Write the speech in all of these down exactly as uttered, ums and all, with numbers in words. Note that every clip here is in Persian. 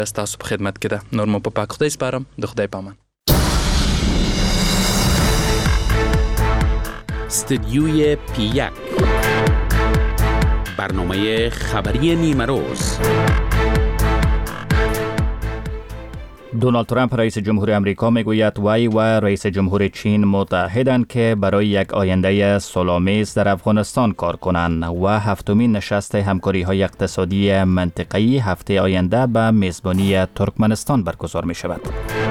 تاسو په خدمت کې ده. نور مو په پاک خدای سپارم. د خدای په امان. استدیوی پی یک، برنامه خبری نیمه روز. دونالد ترامپ رئیس جمهور امریکا میگوید وی و رئیس جمهور چین متحدند که برای یک آینده صلح‌آمیز در افغانستان کار کنند و هفتمین نشست همکاری های اقتصادی منطقه‌ای هفته آینده به میزبانی ترکمنستان برگزار می شود.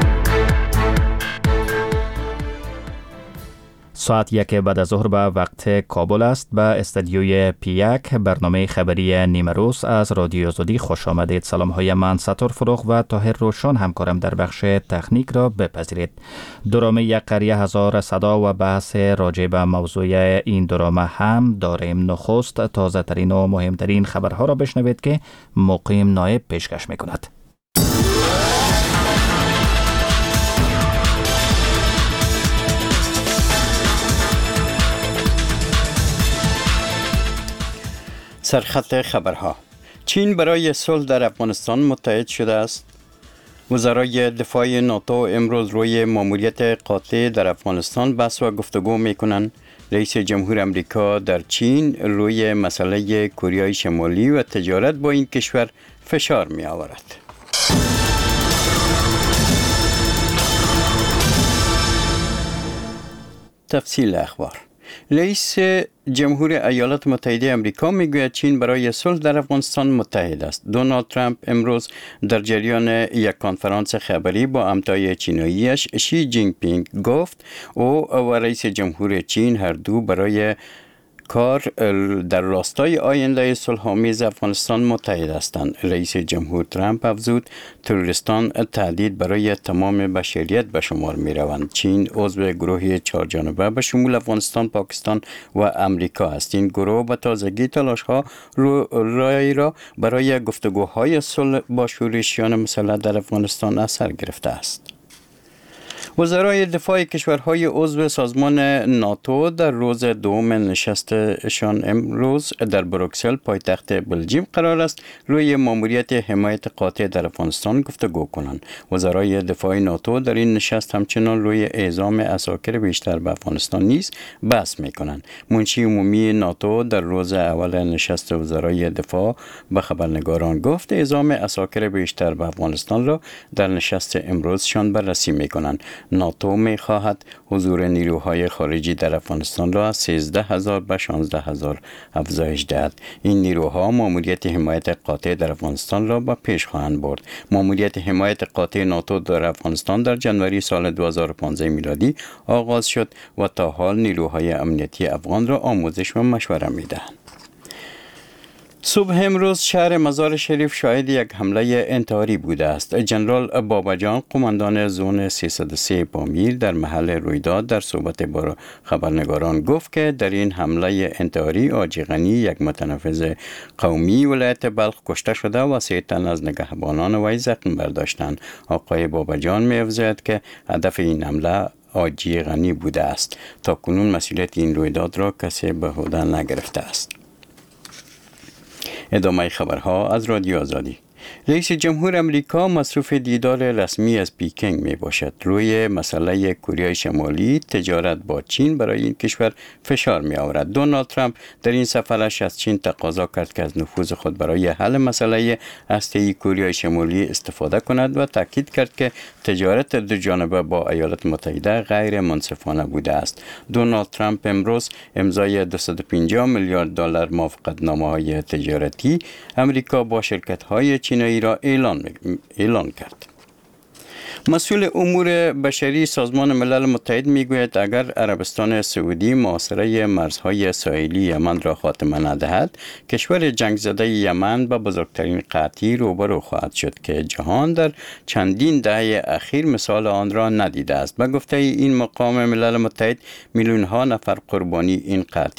ساعت یک بعد از ظهر به وقت کابل است. به استدیوی پی یک برنامه خبری نیمه روز از رادیو آزادی خوش آمدید. سلام های من ستار فروغ و طاهر روشن همکارم در بخش تکنیک را بپذیرید. درامه یک قریه هزار صدا و بحث راجع به موضوع این درامه هم داریم. نخست تازه ترین و مهمترین خبرها را بشنوید که مقیم نایب پیشکش می کند. سرخط خبرها. چین برای صلح در افغانستان متحد شده است. وزرای دفاع ناتو امروز روی ماموریت قاطع در افغانستان بحث و گفتگو میکنند. رئیس جمهور امریکا در چین روی مسئله کره شمالی و تجارت با این کشور فشار می آورد. تفصیل اخبار. رئیس جمهور ایالات متحده آمریکا میگوید چین برای صلح در افغانستان متحد است. دونالد ترامپ امروز در جریان یک کنفرانس خبری با همتای چیناییش شی جینگ پینگ گفت او و رئیس جمهور چین هر دو برای کار در راستای آینده صلح‌آمیز افغانستان متحد هستند. رئیس جمهور ترامپ افزود تروریستان تهدید برای تمام بشریت به شمار می روند. چین عضو گروه چهار جانبه به شمول افغانستان، پاکستان و امریکا است. این گروه به تازگی تلاش ها رای را برای گفتگوهای صلح با شورشیان مسلح در افغانستان اثر گرفته است. وزرای دفاع کشورهای عضو سازمان ناتو در روز دوم نشستشان امروز در بروکسل پایتخت بلژیم قرار است روی ماموریت حمایت قاطع در افغانستان گفتگو کنند. وزرای دفاع ناتو در این نشست همچنان روی اعزام عساکر بیشتر به افغانستان نیز بحث می‌کنند. منشی عمومی ناتو در روز اول نشست وزرای دفاع به خبرنگاران گفت اعزام عساکر بیشتر به افغانستان را در نشست امروزشان بررسی می‌کنند. ناتو می خواهد حضور نیروهای خارجی در افغانستان را از سیزده هزار به شانزده هزار افزایش دهد. این نیروها ماموریت حمایت قاطع در افغانستان را به پیش خواهند برد. ماموریت حمایت قاطع ناتو در افغانستان در جنوری سال دو هزار و پانزده میلادی آغاز شد و تا حال نیروهای امنیتی افغان را آموزش و مشوره می دهند. صبح امروز شهر مزار شریف شاهد یک حمله انتحاری بوده است. جنرال باباجان قماندان زون سیصد و سه پامیر در محل رویداد در صحبت با خبرنگاران گفت که در این حمله انتحاری آجی غنی یک متنفذ قومی ولایت بلخ کشته شده و سه تن از نگهبانان وی زخم برداشتند. آقای باباجان می افزاید که هدف این حمله آجی غنی بوده است. تا کنون مسئولیت این رویداد را کسی به عهده نگرفته است. ادامه خبرها از رادیو آزادی. رئیس جمهور امریکا مصروف دیدار رسمی از پکینگ می باشد. روی مسئله کره شمالی تجارت با چین برای این کشور فشار می آورد. دونالد ترامپ در این سفرش از چین تقاضا کرد که از نفوذ خود برای حل مسئله هسته‌ای کره شمالی استفاده کند و تاکید کرد که تجارت دو جانبه با ایالات متحده غیر منصفانه بوده است. دونالد ترامپ امروز امضای دویست و پنجاه میلیارد دلار موافقتنامه‌های تجارتی امریکا با شرکت‌های چینایی را اعلان اعلان کرد. مسئول امور بشری سازمان ملل متحد میگوید اگر عربستان سعودی محاصره مرزهای ساحلی یمن را خاتمه ندهد، کشور جنگ زده یمن به بزرگترین قحطی روبرو خواهد شد که جهان در چندین دهه اخیر مثال آن را ندیده است. به گفته این مقام ملل متحد، میلیون ها نفر قربانی این قحطی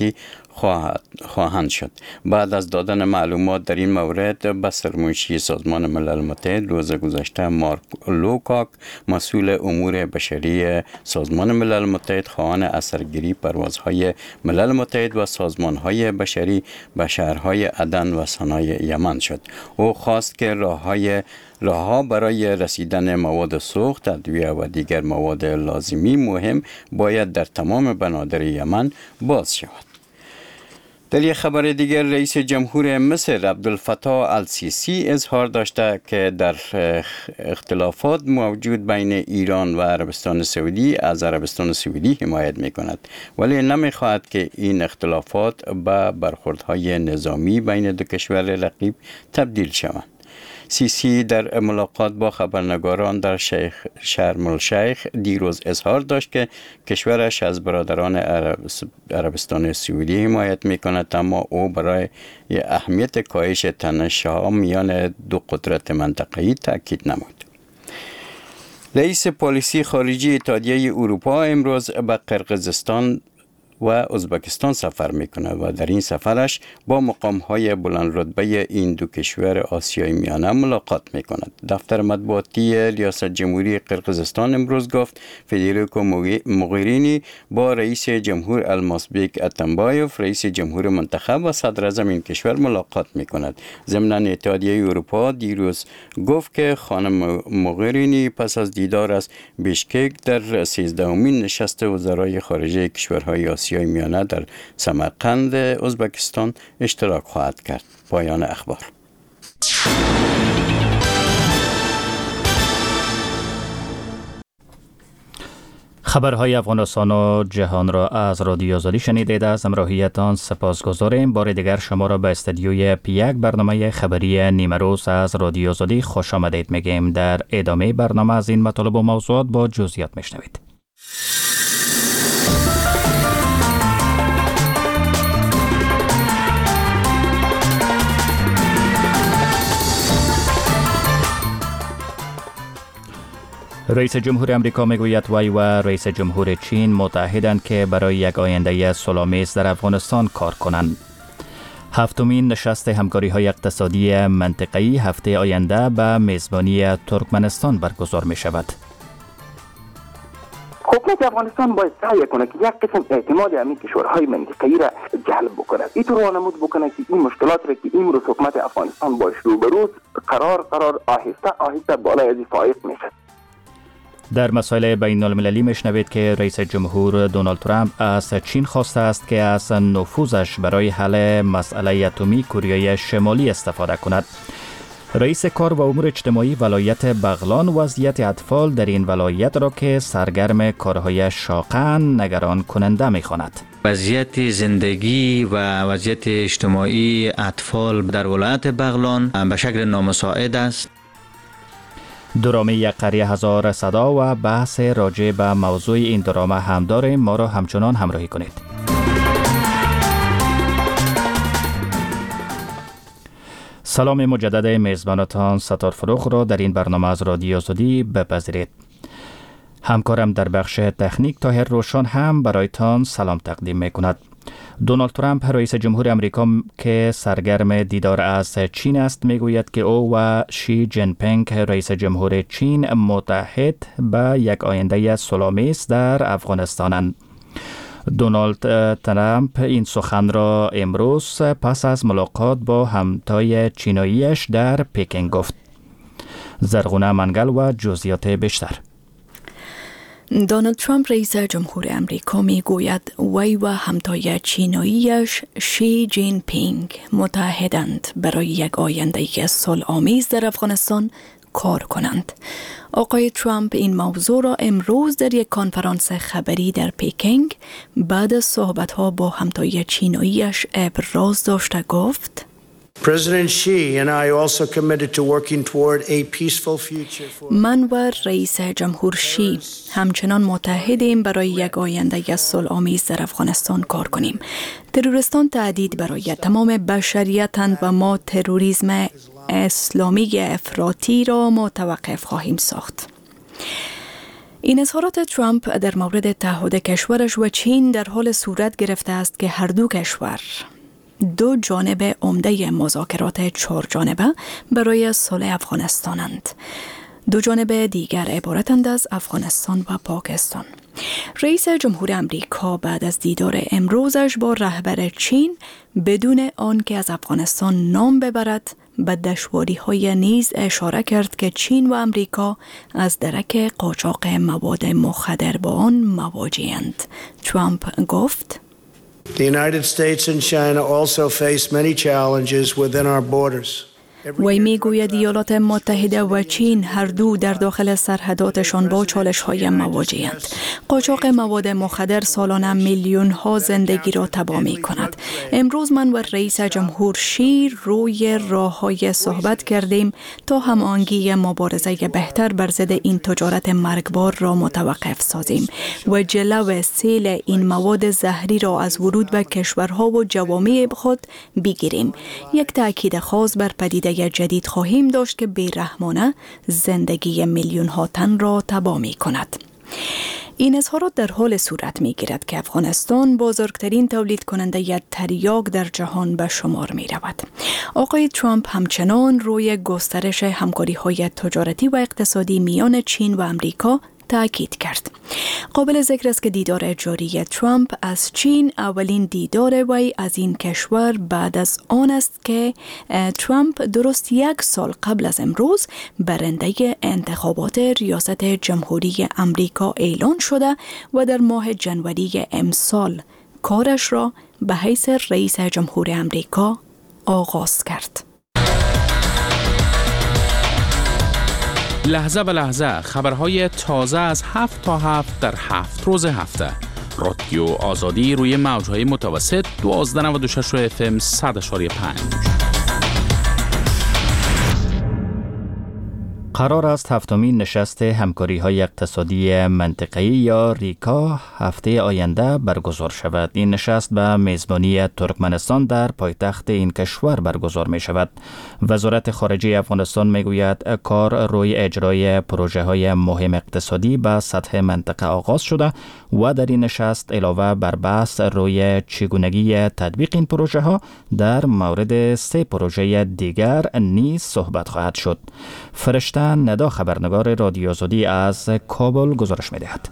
خواهد خواهند شد. بعد از دادن معلومات در این مورد به سرمنشی سازمان ملل متحد روز گذشته مارک لوکاک مسئول امور بشری سازمان ملل متحد خواهان اثرگیری پروازهای ملل متحد و سازمانهای بشری به شهرهای عدن و سنای یمن شد. او خواست که راههای راهها برای رسیدن مواد سوخت، ادویه و دیگر مواد لازمی مهم باید در تمام بنادر یمن باز شود. در یک خبر دیگر رئیس جمهور مصر عبدالفتاح السیسی اظهار داشته که در اختلافات موجود بین ایران و عربستان سعودی از عربستان سعودی حمایت می کند، ولی نمی خواهد که این اختلافات به برخوردهای نظامی بین دو کشور رقیب تبدیل شوند. سیسی در ملاقات با خبرنگاران در شیخ شرم الشیخ دیروز اظهار داشت که کشورش از برادران عربستان سعودی حمایت می کند، اما او برای اهمیت کاهش تنش‌ها میان دو قدرت منطقه‌ای تاکید نمود. رئیس پالیسی خارجی اتحادیه اروپا امروز به قرقیزستان و ازبکستان سفر میکنه و در این سفرش با مقامهای بلند رتبه این دو کشور آسیای میانه ملاقات میکند. دفتر مطبوعاتی ریاست جمهوری قرقیزستان امروز گفت فدریکو موغرینی با رئیس جمهور المازبک اتنبایوف رئیس جمهور منتخب و صدر اعظم این کشور ملاقات میکند. ضمن اتحادیه اروپا دیروز گفت که خانم موغرینی پس از دیدار از بیشکک در سیزدهمین نشست وزرای خارجه کشورهای آسیای میانه در سمرقند ازبکستان اشتراک خواهد کرد. پایان اخبار. خبرهای افغانستان و جهان را از رادیو آزادی شنیدید. از همراهیتان سپاسگزاریم. بار دیگر شما را به استدیوی پی یک برنامه خبری نیمه روز از رادیو آزادی خوش آمدید میگیم. در ادامه برنامه از این مطالب و موضوعات با جزئیات میشنوید. رئیس جمهور امریکا میگوید وی و رئیس جمهور چین متحدند که برای یک آینده صلح‌آمیز در افغانستان کار کنند. هفتمین نشست همکاری های اقتصادی منطقه‌ای هفته آینده به میزبانی ترکمنستان برگزار می شود. حکومت افغانستان باید سعی کنه که یک قسم اعتماد همین کشورهای منطقه‌ای را جلب بکنه. اینطور وانمود بکنه که این مشکلات را که امروز حکومت افغانستان باش روبروست قرار قرار آهسته آهسته بالای از فائق میشه. در مسائل بین المللی میشنوید که رئیس جمهور دونالد ترامپ از چین خواسته است که از نفوذش برای حل مسئله اتمی کره شمالی استفاده کند. رئیس کار و امور اجتماعی ولایت بغلان وضعیت اطفال در این ولایت را که سرگرم کارهای شاقن نگران کننده می‌خواند. وضعیت زندگی و وضعیت اجتماعی اطفال در ولایت بغلان به شکل نامساعد است. درامه یک قریه هزار صدا و بحث راجع به موضوع این درامه هم داریم. ما را همچنان همراهی کنید. سلام مجدد میزبانتان ستار فروخ را در این برنامه از رادیو آزادی بپذیرید. همکارم در بخش تکنیک طاهر روشن هم برایتان سلام تقدیم می کند. دونالد ترامپ رئیس جمهور امریکا که سرگرم دیدار از چین است میگوید که او و شی جین پینگ رئیس جمهور چین متحد به یک آینده صلح‌آمیز در افغانستانند. دونالد ترامپ این سخن را امروز پس از ملاقات با همتای چیناییش در پکین گفت. زرغونه منگل و جزئیات بیشتر. دونالد ترامپ رئیس جمهور امریکا می گوید وی و همتای چیناییش شی جین پینگ متحدند برای یک آینده صلح‌آمیز در افغانستان کار کنند. آقای ترامپ این موضوع را امروز در یک کنفرانس خبری در پکینگ بعد از صحبت‌ها با همتای چیناییش ابراز داشته گفت: President Xi and I also committed to working toward a peaceful future for من و رئیس جمهور شی همچنان متحدیم برای یک آینده صلح‌آمیز در افغانستان کار کنیم. تروریستان تهدید برای تمام بشریتند و ما تروریسم اسلامی افراطی را متوقف خواهیم ساخت. این اظهارات ترامپ در مورد تعهد کشورش و چین در حال صورت گرفته است که هر دو کشور دو جانب عمده مذاکرات چهار جانبه برای صلح افغانستانند. دو جانب دیگر عبارتند از افغانستان و پاکستان. رئیس جمهور امریکا بعد از دیدار امروزش با رهبر چین بدون آنکه از افغانستان نام ببرد به دشواری‌های نیز اشاره کرد که چین و امریکا از درک قاچاق مواد مخدر با آن مواجه‌اند. ترامپ گفت: The United States and China also face many challenges within our borders. وی میگوید ایالات متحده و چین هر دو در داخل سرحداتشان با چالش‌های مواجه‌اند. قاچاق مواد مخدر سالانه میلیون‌ها زندگی را تباه می‌کند. امروز من و رئیس جمهور شی روی راه‌های صحبت کردیم تا هماهنگی مبارزه بهتر بر ضد این تجارت مرگبار را متوقف سازیم و جلو سیل این مواد زهری را از ورود به کشورها و جوامع خود بگیریم. یک تأکید خاص بر پدیده جدید خواهیم داشت که بیرحمانه زندگی میلیون ها تن را تباه می کند. این اظهارات در حال صورت می گیرد که افغانستان بزرگترین تولید کننده تریاک در جهان به شمار می رود. آقای ترامپ همچنان روی گسترش همکاری های تجارتی و اقتصادی میان چین و امریکا تأکید کرد. قابل ذکر است که دیدار جاری ترامپ از چین اولین دیدار وی از این کشور بعد از آن است که ترامپ درست یک سال قبل از امروز برنده انتخابات ریاست جمهوری امریکا اعلان شده و در ماه ژانویه امسال کارش را به حیث رئیس جمهور امریکا آغاز کرد. لحظه به لحظه خبرهای تازه از هفت تا هفت در هفت روز هفته. رادیو آزادی روی موجهای متوسط دوازده نود و شش اف ام صد و پنج. قرار است هفتمین نشست همکاری‌های اقتصادی منطقه‌ای یا ریکا هفته آینده برگزار شود. این نشست به میزبانی ترکمنستان در پایتخت این کشور برگزار می شود. وزارت خارجه افغانستان می گوید کار روی اجرای پروژه‌های مهم اقتصادی به سطح منطقه آغاز شده و در این نشست علاوه بر بحث روی چگونگی تطبیق این پروژه‌ها در مورد سه پروژه دیگر نیز صحبت خواهد شد. فرشته ندا خبرنگار رادیو آزادی از کابل گزارش می‌دهد.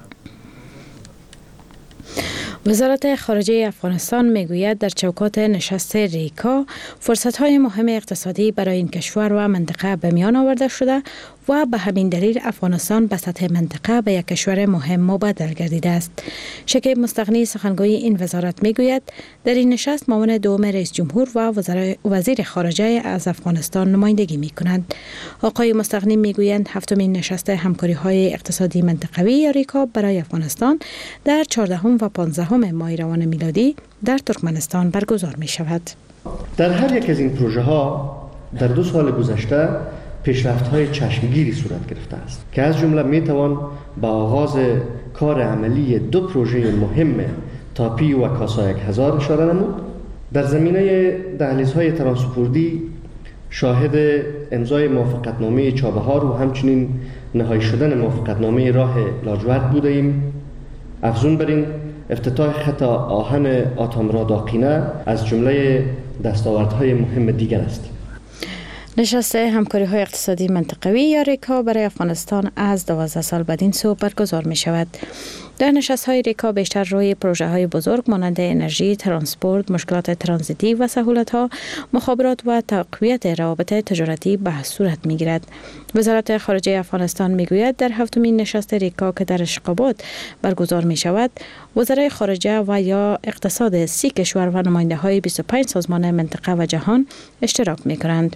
وزارت خارجه افغانستان میگوید در چوکات نشست ریکا فرصت‌های مهم اقتصادی برای این کشور و منطقه به میان آورده شده و به همین دلیل افغانستان به سطح منطقه به یک کشور مهم مبدل گردیده است. شکیب مستغنی سخنگوی این وزارت میگوید در این نشست معاون دوم رئیس جمهور و وزیر خارجه از افغانستان نمایندگی میکنند. آقای مستغنی میگویند هفتمین نشست همکاری‌های اقتصادی منطقوی یا ریکا برای افغانستان در چهاردهم و پانزدهم ماه روان میلادی در ترکمنستان برگزار می شود. در هر یک از این پروژه ها در دو سال گذشته پیشرفت‌های چشمگیری صورت گرفته است که از جمله می توان به آغاز کار عملی دو پروژه مهم تاپی و کاسا یک هزار اشاره نمود. در زمینه دهلیزهای ترانسپورتی شاهد امضای موافقتنامه چابهار و همچنین نهایی شدن موافقتنامه راه لاجورد بوده ایم. افزون بر این افتتاح خط آهن آتامراداقینه از جمله دستاوردهای مهم دیگر است. نشست همکاری‌های اقتصادی منطقوی یا ریکا برای افغانستان از دوازده سال بعد این سو برگزار می شود. در نشست‌های ریکا بیشتر روی پروژه‌های بزرگ مانند انرژی، ترانسپورت، مشکلات ترانزیتی و سهولت‌ها، مخابرات و تقویت روابط تجارتی بحث صورت می‌گیرد. وزارت خارجه افغانستان می‌گوید در هفتمین نشست ریکا که در اشقاباد برگزار می‌شود، وزرای خارجه و یا اقتصاد سی کشور و نماینده‌های بیست و پنج سازمان منطقه و جهان اشتراک می‌کنند.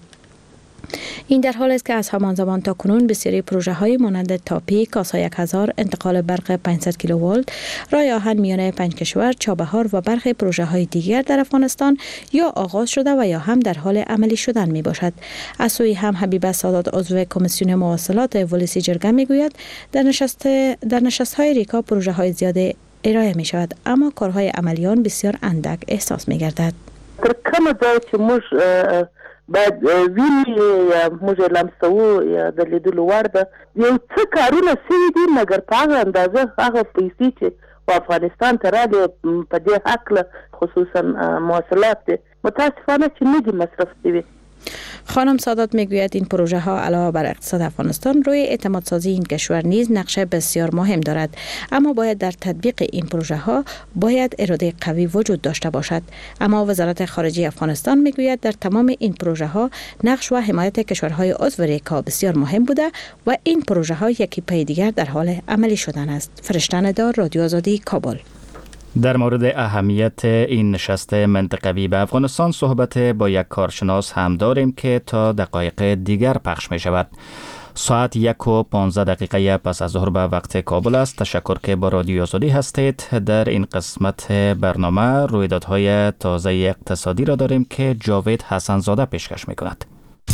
این در حال است که از همان زمان تا کنون بسیاری پروژه های مانند تاپی، کاسا یک هزار، انتقال برق پانصد کیلوولت، راه آهن میان پنج کشور، چابهار و برخی پروژه های دیگر در افغانستان یا آغاز شده و یا هم در حال عملی شدن می باشد. از سوی هم حبیب سادات عضو کمیسیون مواصلات ولسی جرگه می گوید در نشست در نشست های ریکا پروژه های زیاده ارائه می شود، اما کارهای عملیان بسیار اندک احساس می گردد. تر کومه ځای چې موږ بعد ویني موږ لمسو یا د لیدلو وړ ده یو څه کارونه سوي دي مګر په هغه اندازه هغه پیسې چې و افغانستان ته راغلي په دې هکله خصوصا مواصلات دي متاسفانه چې نه دي مصرف شوي. خانم سادات میگوید این پروژه ها علاوه بر اقتصاد افغانستان روی اعتماد سازی این کشور نیز نقشه بسیار مهم دارد، اما باید در تطبیق این پروژه ها باید اراده قوی وجود داشته باشد. اما وزارت خارجه افغانستان میگوید در تمام این پروژه ها نقش و حمایت کشورهای عضو ریکا بسیار مهم بوده و این پروژه ها یکی پی دیگر در حال عملی شدن است. فرشته ندار، رادیو آزادی، کابل. در مورد اهمیت این نشست منطقوی به افغانستان صحبت با یک کارشناس هم داریم که تا دقایق دیگر پخش می شود. ساعت یک و پانزده دقیقه پس از ظهر به وقت کابل است. تشکر که با رادیو آزادی هستید. در این قسمت برنامه رویدادهای تازه اقتصادی را داریم که جاوید حسن زاده پیشکش می کند.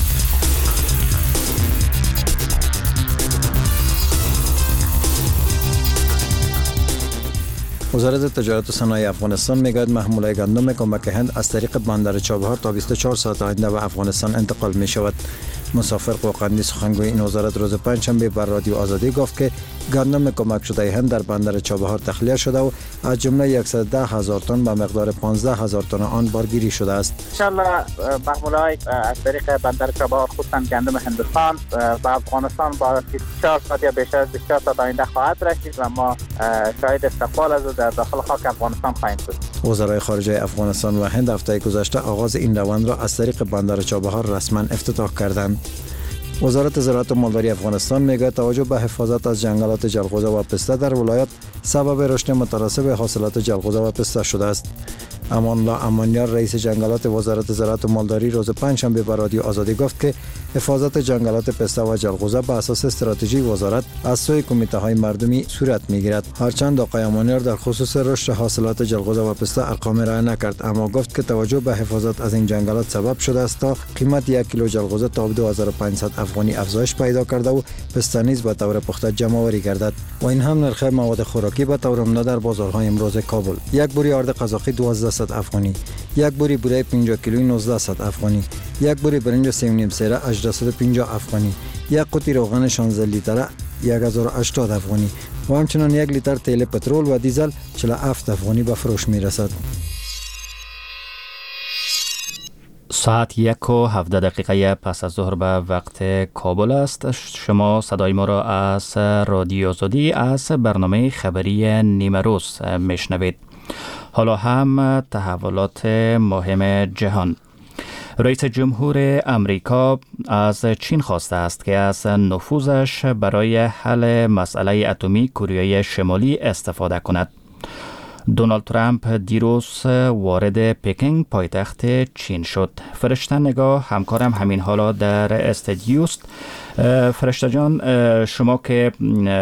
وزارت تجارت و صنایع افغانستان میگوید محموله گندم کمک هند از طریق بندر چابهار تا بیست و چهار ساعت آینده به افغانستان انتقال می شود. مسافر قوقندی سخنگوی این وزارت روز پنجشنبه بر رادیو آزادی گفت که گندم کمک شده هند در بندر چابهار تخلیه شده و از جمله صد و ده هزار تن به مقدار پانزده هزار تن آن بارگیری شده است. ان شاء الله محموله از طریق بندر چابهار خصوصا گندم هندوستان به افغانستان با بیست و چهار ساعت یا بیشتر از بیست و چهار ساعت آینده خواهد رسید و ما شاهد استقبال از در داخل خاک افغانستان خواهیم بود. وزرای خارجه افغانستان و هند هفته گذشته آغاز این روند را از طریق بندر چابهار رسما افتتاح کردند. وزارت زراعت و مالداری افغانستان میگه توجه به حفاظت از جنگلات جلغوزه و پسته در ولایت سبب رشد مترسب حاصلات جلغوزه و پسته شده است. امان الله امانیار رئیس جنگلات وزارت زراعت و مالداری روز پنجشنبه به رادیو آزادی گفت که حفاظت جنگلات پسته و جلغوزه به اساس استراتژی وزارت از سوی کمیته های مردمی صورت میگیرد. هرچند آقای امانیار در خصوص رشد حاصلات جلغوزه و پسته ارقام ارائه نکرد، اما گفت که توجه به حفاظت از این جنگلات سبب شده است تا قیمت یک کیلو جلغوزه تا دو هزار و پانصد افغانی افزایش پیدا کرده و پسته نیز به طور پخته جمع آوری گردد و این هم نرخ مواد خوراکی به طور عمده در بازارهای امروز کابل. یک بوری آرد قزاقی دوازده افغانی، یک بوری بوره پنجاه کیلویی نوزده افغانی، یک بوری برنج سه و نیم سیره هجده و پنجاه افغانی، یک قوطی روغن شانزده لیتره یک هزار و هشتاد افغانی و همچنان یک لیتر تیل پترول و دیزل چهل و هفت افغانی به فروش می رسد. ساعت یک و هفده دقیقه پس از ظهر به وقت کابل است. شما صدای ما را از رادیو آزادی از برنامه خبری نیمه روز میشنوید. حالا هم تحولات مهم جهان. رئیس جمهور امریکا از چین خواسته است که از نفوذش برای حل مسئله اتمی کره شمالی استفاده کند. دونالد ترامپ دیروز وارد پکینگ پایتخت چین شد. فرشته نگاه همکارم همین حالا در استودیو است. فرشته جان، شما که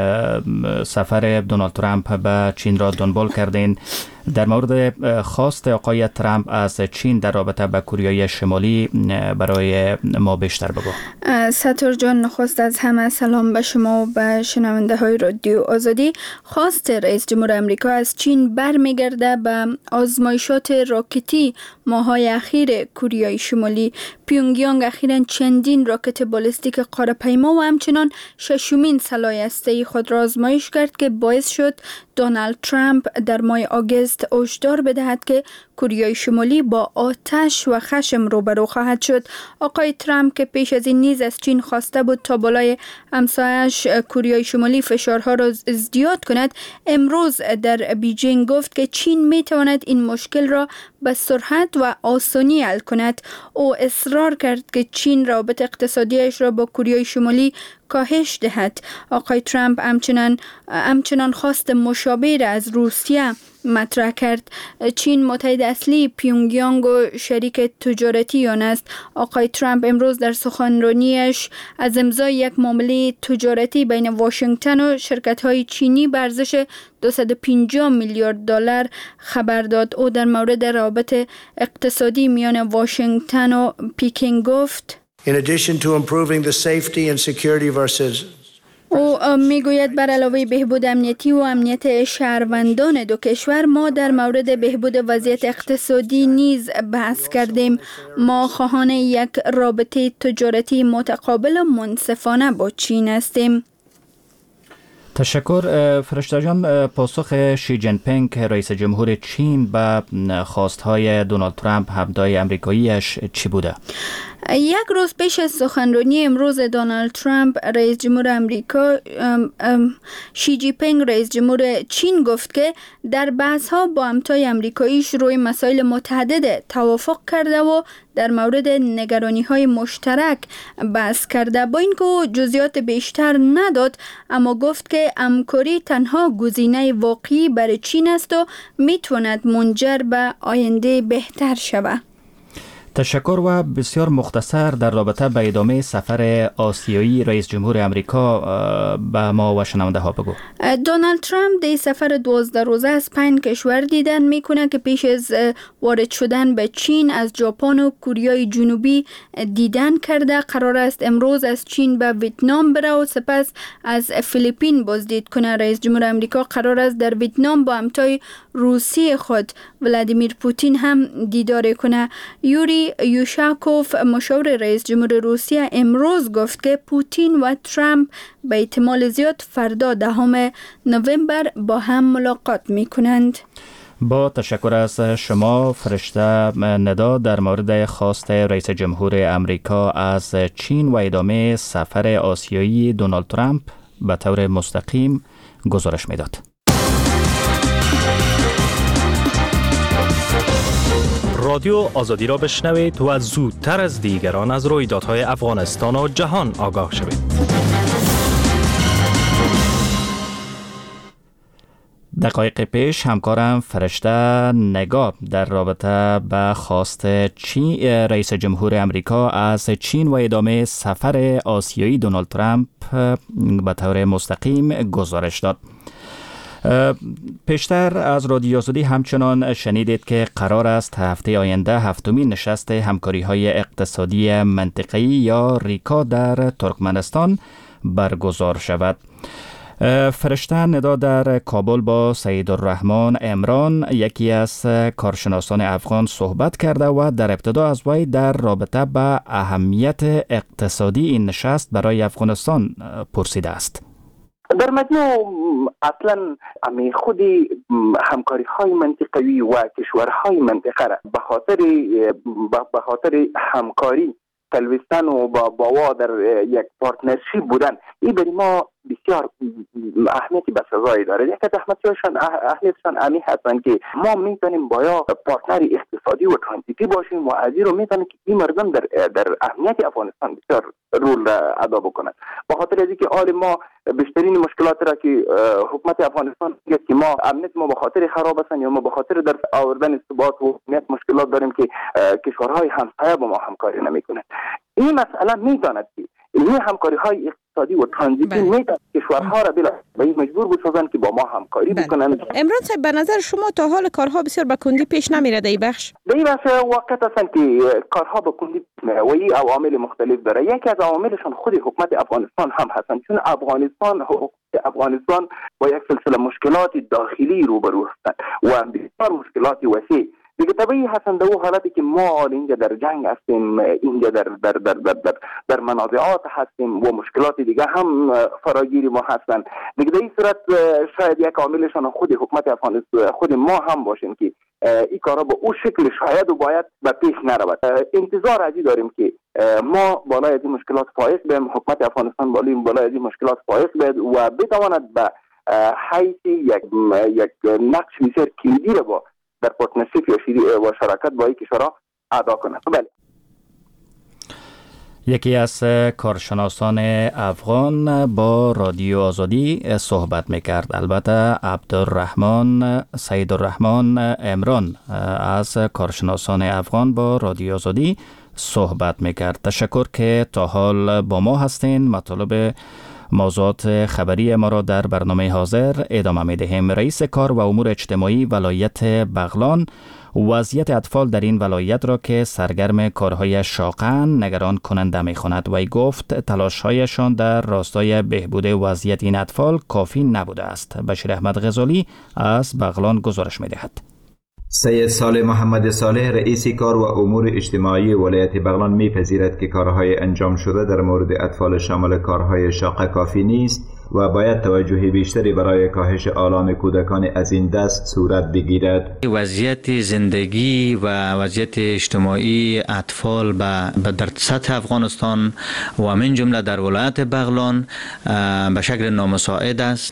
سفر دونالد ترامپ به چین را دنبال کردین، در مورد خواست آقای ترامپ از چین در رابطه با کره شمالی برای ما بیشتر بگو. سطور جان، نخست از همه سلام به شما و به شنونده های رادیو آزادی. خواست رئیس جمهور امریکا از چین برمیگرده به آزمایشات راکتی ماهای اخیر کره شمالی. پیونگیانگ اخیراً چندین راکت بالستیک قاره‌پیما و همچنان ششمین سلاح هسته‌ای خود را آزمایش کرد که باعث شد دونالد ترامپ در ماه آگوست هشدار بدهد که کره شمالی با آتش و خشم روبرو خواهد شد. آقای ترامپ که پیش از این نیز از چین خواسته بود تا بالای همسایه‌اش کره شمالی فشارها را ازدیاد کند، امروز در بیجینگ گفت که چین می تواند این مشکل را به سرعت و آسانی حل کند. او اصرار کرد که چین رابطه اقتصادیش را با کره شمالی کاهش دهد. آقای ترامپ همچنان همچنان خواست مشابه را از روسیه مطرح کرد. چین متحد اصلی پیونگیانگ و شریک تجارتی آن است. آقای ترامپ امروز در سخنرانیش از امضای یک معامله تجارتی بین واشنگتن و شرکت‌های چینی به ارزش دویست و پنجاه میلیارد دلار خبر داد. او در مورد روابط اقتصادی میان واشنگتن و پکینگ گفت: In addition to improving the safety and security of our citizens, او میگوید بر علاوه بهبود امنیتی و امنیت شهروندان دو کشور، ما در مورد بهبود وضعیت اقتصادی نیز بحث کردیم. ما خواهان یک رابطه تجارتی متقابل و منصفانه با چین هستیم. تشکر فرشته جان. پاسخ شی جین پینگ رئیس جمهور چین به خواستهای دونالد ترامپ همتای امریکاییش چی بوده؟ یک روز پیش از سخنرانی امروز دونالد ترامپ رئیس جمهور امریکا، شی جی پینگ رئیس جمهور چین گفت که در بحث ها با همتای امریکاییش روی مسائل متعدد توافق کرده و در مورد نگرانی های مشترک بحث کرده. با اینکه جزئیات بیشتر نداد، اما گفت که همکاری تنها گزینه واقعی برای چین است و میتواند منجر به آینده بهتر شود. تشکر. و بسیار مختصر در رابطه به ادامه سفر آسیایی رئیس جمهور امریکا به ما و شنونده ها بگو. دونالد ترامپ در سفر دوازده روزه از پنج کشور دیدن میکنه که پیش از وارد شدن به چین از ژاپن و کره جنوبی دیدن کرده. قرار است امروز از چین به ویتنام بره و سپس از فیلیپین بازدید کنه. رئیس جمهور امریکا قرار است در ویتنام با همتای روسی خود ولادیمیر پوتین هم دیدار کنه. یوری یوشاکوف مشاور رئیس جمهور روسیه امروز گفت که پوتین و ترامپ به احتمال زیاد فردا دهم نوامبر با هم ملاقات می کنند. با تشکر از شما فرشته ندا در مورد خواست رئیس جمهور امریکا از چین و ادامه سفر آسیایی دونالد ترامپ به طور مستقیم گزارش میداد. رادیو آزادی را بشنوید و زودتر از دیگران از رویدادهای افغانستان و جهان آگاه شوید. دقایق پیش همکارم فرشته نگاه در رابطه به خواست چین رئیس جمهور امریکا از چین و ادامه سفر آسیایی دونالد ترامپ به طور مستقیم گزارش داد. پیشتر از رادیو آزادی همچنان شنیدید که قرار است هفته آینده هفتمین نشست همکاری‌های اقتصادی منطقه‌ای یا ریکا در ترکمنستان برگزار شود. فرشته ندا در کابل با سیدالرحمن عمران یکی از کارشناسان افغان صحبت کرده و در ابتدا از وی در رابطه با اهمیت اقتصادی این نشست برای افغانستان پرسیده است. در مجموع اصلا امی خود همکاری های منطقوی و کشورهای منطقه را به خاطر به خاطر همکاری تلویستان و با باوا در یک پارتنرشیپ بودن، این برای ما بسیار اهمیتی بسزایی داره. یک از اهمیتشان اهمیتشان امی هستند که ما میتونیم باید پارتنر اقتصادی و ترانزیتی باشیم و از این رو میتونه که این مردم در در اهمیت افغانستان بسیار رول ادا بکنند. به خاطر از اینکه آل ما بیشترین مشکلات را که حکومت افغانستان میگه که ما امنیت ما به خاطر خراب هستند یا ما به خاطر در آوردن ثبات و امنیت مشکلات داریم که کشورهای همسایه با ما همکاری نمیکنند. این مسئله میتواند که این همکاری های اقتصادی و ترانزیتی میتواند کشورها را بلا به مجبور بسازند که با ما همکاری بکنند. عمران صاحب، به نظر شما تا حال کارها بسیار به کندی پیش نمیره در این بخش؟ در این بخش واقعیت هستند که کارها به کندی میره و این عوامل مختلف داره. یکی از عواملشان خود حکومت افغانستان هم هستند، چون افغانستان حکومت افغانستان با یک سلسله مشکلات داخلی روبرو هستند و بسیار مشکلات وسیع. دیگه طبیعی هستند در حالتی که ما اینجا در جنگ هستیم، اینجا در در در در در, در منازعات هستیم و مشکلات دیگه هم فراگیر ما هستند. دیگه در این صورت شاید یک عاملشان خود حکومت افغانستان خود ما هم باشیم که این کارا به اون شکل شاید و باید به پیش نرود. انتظار ازی داریم که ما بالای از این مشکلات فائق بیم، حکومت افغانستان بالای بالای از این مشکلات فائق بید و بتواند به حیث یک یک نقش بسیار کلیدی را با در پارتنرشیپ یا و شراکت با این کشورها ادا کنند. بله. یکی از کارشناسان افغان با رادیو آزادی صحبت میکرد. البته عبدالرحمن سیدالرحمن عمران از کارشناسان افغان با رادیو آزادی صحبت میکرد. تشکر که تا حال با ما هستین. مطالب موضوعات خبری ما را در برنامه حاضر ادامه می دهیم. رئیس کار و امور اجتماعی ولایت بغلان وضعیت اطفال در این ولایت را که سرگرم کارهای شاقن نگران کننده می خواند. وی گفت تلاش‌هایشان در راستای بهبود وضعیت این اطفال کافی نبوده است. بشیر احمد غزالی از بغلان گزارش می دهد. سید صالح محمد صالح رئیس کار و امور اجتماعی ولایت بغلان میپذیرد که کارهای انجام شده در مورد اطفال شامل کارهای شاق کافی نیست و باید توجه بیشتری برای کاهش آلام کودکان از این دست صورت بگیرد. وضعیت زندگی و وضعیت اجتماعی اطفال در سطح افغانستان و من جمله در ولایت بغلان به شکل نامساعد است.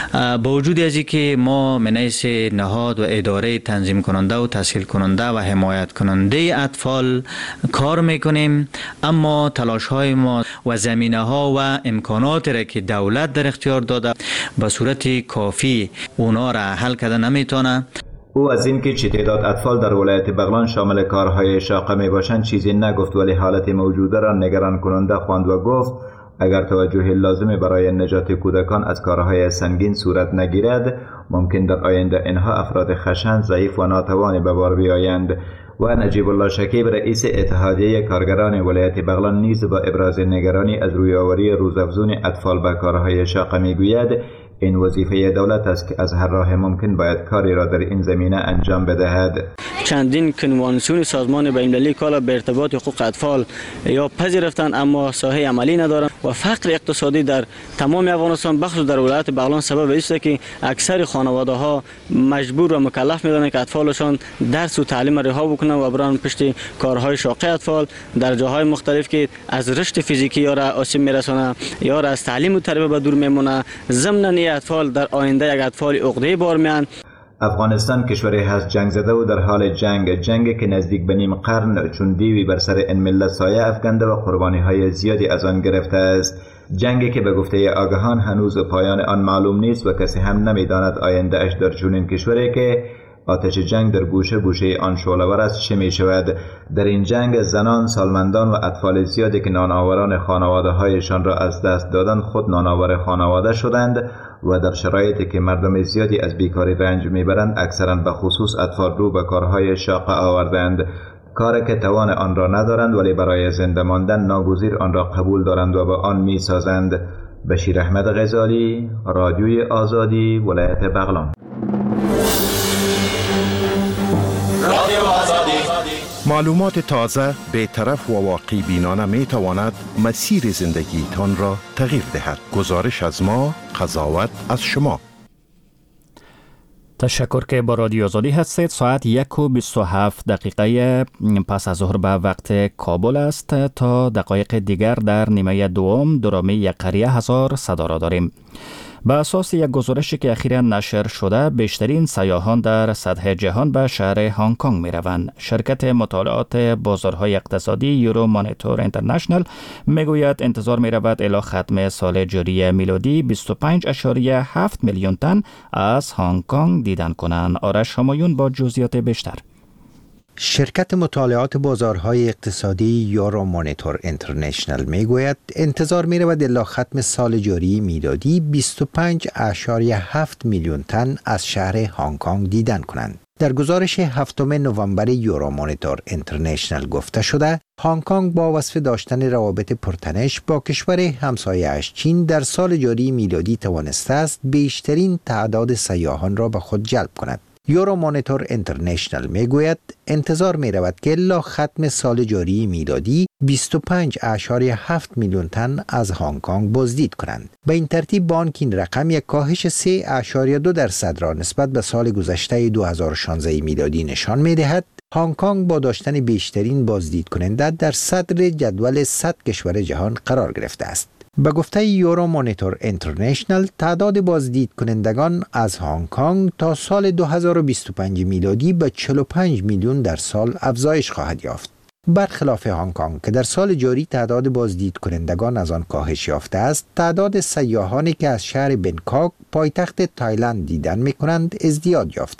با وجود از اینکه ما من حیث نهاد و اداره تنظیم کننده و تسهیل کننده و حمایت کننده اطفال کار میکنیم، اما تلاش های ما و زمینه ها و امکانات را که دولت در اختیار داده به صورت کافی اونا را حل کرده نمیتونه. او از اینکه چه تعداد اطفال در ولایت بغلان شامل کارهای شاقه می باشند چیزی نگفت، ولی حالت موجوده را نگران کننده خواند و گفت اگر توجه لازم برای نجات کودکان از کارهای سنگین صورت نگیرد ممکن در آینده اینها افراد خشن، ضعیف و ناتوان به بار بیایند. و نجیب الله شکیب رئیس اتحادیه کارگران ولایت بغلان نیز با ابراز نگرانی از رویاوری روزافزون اطفال به کارهای شاق میگوید این وظیفه دولت است که از هر راه ممکن باید کاری را در این زمینه انجام بدهد. چندین کنوانسیون سازمان بین‌المللی کالا به ارتباط حقوق اطفال یا پذیرفتند اما ساحه عملی ندارند و فقر اقتصادی در تمام افغانستان بخصوص در ولایت بغلان سبب است که اکثر خانواده ها مجبور و مکلف می‌دانند که اطفالشان درس و تعلیم رها بکنند و بران پشت کارهای شاقه اطفال در جاهای مختلف که از رشد فیزیکی یا را آسیب میرسونه یا را از تعلیم و تربیت به دور میمونه. ضمن اطفال در آینده یک اطفال عقده بار میان. افغانستان کشوری هست جنگ زده و در حال جنگ جنگی که نزدیک به نیم قرن چون دیوی بر سر این ملت سایه افکنده و قربانی های زیادی از آن گرفته است. جنگی که به گفته آگاهان هنوز پایان آن معلوم نیست و کسی هم نمیداند آینده اش در چنین کشوری که آتش جنگ در گوشه گوشه آن شعله‌ور است چه می شود. در این جنگ زنان، سالمندان و اطفال زیادی که نانآوران خانواده هایشان را از دست دادند خود نانآور خانواده شدند و در شرایطی که مردم زیادی از بیکاری رنج میبرند اکثرا به خصوص اطفال رو به کارهای شاقه آوردند، کاری که توان آن را ندارند ولی برای زنده ماندن ناگزیر آن را قبول دارند و به آن میسازند. بشیر احمد غزالی، رادیوی آزادی، ولایت بغلان. معلومات تازه، بی‌طرف و واقعی بینانه می تواند مسیر زندگی تان را تغییر دهد. گزارش از ما، قضاوت از شما. تشکر که با رادیو آزادی هستید. ساعت یک و بیست و هفت دقیقه پس از ظهر به وقت کابل است. تا دقایق دیگر در نیمه دوم درامه یک قریه هزار صدا را داریم. به اساس یک گزارشی که اخیراً نشر شده بیشترین سیاحان در سطح جهان به شهر هنگ کنگ می روند. شرکت مطالعات بازارهای اقتصادی یورو مانیتور اینترنشنال می گوید انتظار می رود الی ختم سال جاری میلادی بیست و پنج اشاریه هفت میلیون تن از هنگ کنگ دیدن کنند. آرش همایون با جزئیات بیشتر. شرکت مطالعات بازارهای اقتصادی یورو مانیتور اینترنشنال میگوید انتظار می رود الی ختم سال جاری میلادی بیست و پنج اشاریه هفت میلیون تن از شهر هنگ کنگ دیدن کنند. در گزارش هفتم نوامبر یورو مانیتور اینترنشنال گفته شده هنگ کنگ با وصف داشتن روابط پرتنش با کشور همسایه‌اش چین در سال جاری میلادی توانسته است بیشترین تعداد سیاحان را به خود جلب کند. یورو مانیتور اینترنشنال میگوید انتظار می رود که الی ختم سال جاری میلادی بیست و پنج اشاریه هفت میلیون تن از هنگ کنگ بازدید کنند. به این ترتیب بانک این رقم یک کاهش سه اشاریه دو درصد را نسبت به سال گذشته دو هزار و شانزده میلادی نشان می دهد. هنگ کنگ با داشتن بیشترین بازدید کننده در صدر جدول صد کشور جهان قرار گرفته است. به گفته یورو مانیتور اینترنشنال تعداد بازدید کنندگان از هنگ کنگ تا سال دو هزار و بیست و پنج میلادی به چهل و پنج میلیون در سال افزایش خواهد یافت. برخلاف هنگ کنگ که در سال جاری تعداد بازدید کنندگان از آن کاهش یافته است، تعداد سیاحانی که از شهر بنکاک پایتخت تایلند دیدن می کنند ازدیاد یافته است.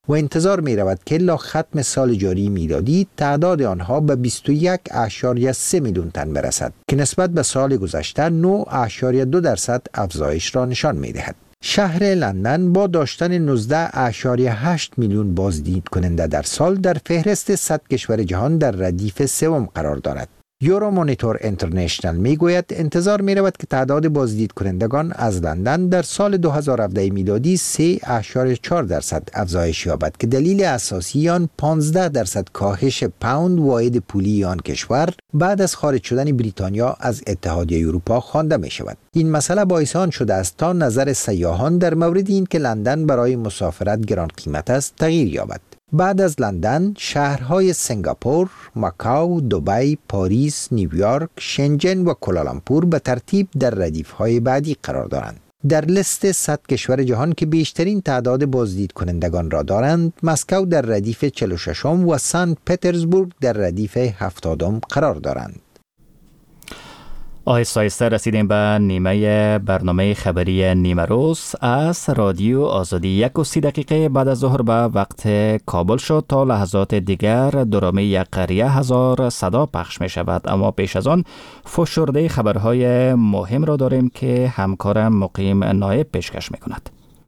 و انتظار می رود که الا ختم سال جاری میلادی تعداد آنها به بیست و یک اشاریه سه میلیون تن برسد که نسبت به سال گذشته نه اشاریه دو درصد افزایش را نشان می دهد. شهر لندن با داشتن نوزده اشاریه هشت میلیون بازدید کننده در سال در فهرست صد کشور جهان در ردیف سوم قرار دارد. یورو مانیتور اینترنشنال می گوید انتظار می رود که تعداد بازدید کنندگان از لندن در سال دو هزار و هفده میلادی سه اشاریه چهار درصد افزایش یابد که دلیل اساسی آن پانزده درصد کاهش پوند واحد پولی آن کشور بعد از خارج شدن بریتانیا از اتحادیه اروپا خوانده می شود. این مسئله باعث آن شده است تا نظر سیاحان در مورد این که لندن برای مسافرت گران قیمت است تغییر یابد. بعد از لندن، شهرهای سنگاپور، ماکاو، دبی، پاریس، نیویورک، شنجن و کوالالامپور به ترتیب در ردیف‌های بعدی قرار دارند. در لیست صد کشور جهان که بیشترین تعداد بازدید کنندگان را دارند، مسکو در ردیف چهل و ششم و سن پترزبورگ در ردیف هفتادم قرار دارند. آهسته آهسته رسیدیم به نیمه برنامه خبری نیمه روز از رادیو آزادی. یک و سی دقیقه بعد از ظهر به وقت کابل شد. تا لحظات دیگر درامه یک قریه هزار صدا پخش می شود، اما پیش از آن فشرده خبرهای مهم را داریم که همکارم مقیم نایب پیشکش می کند.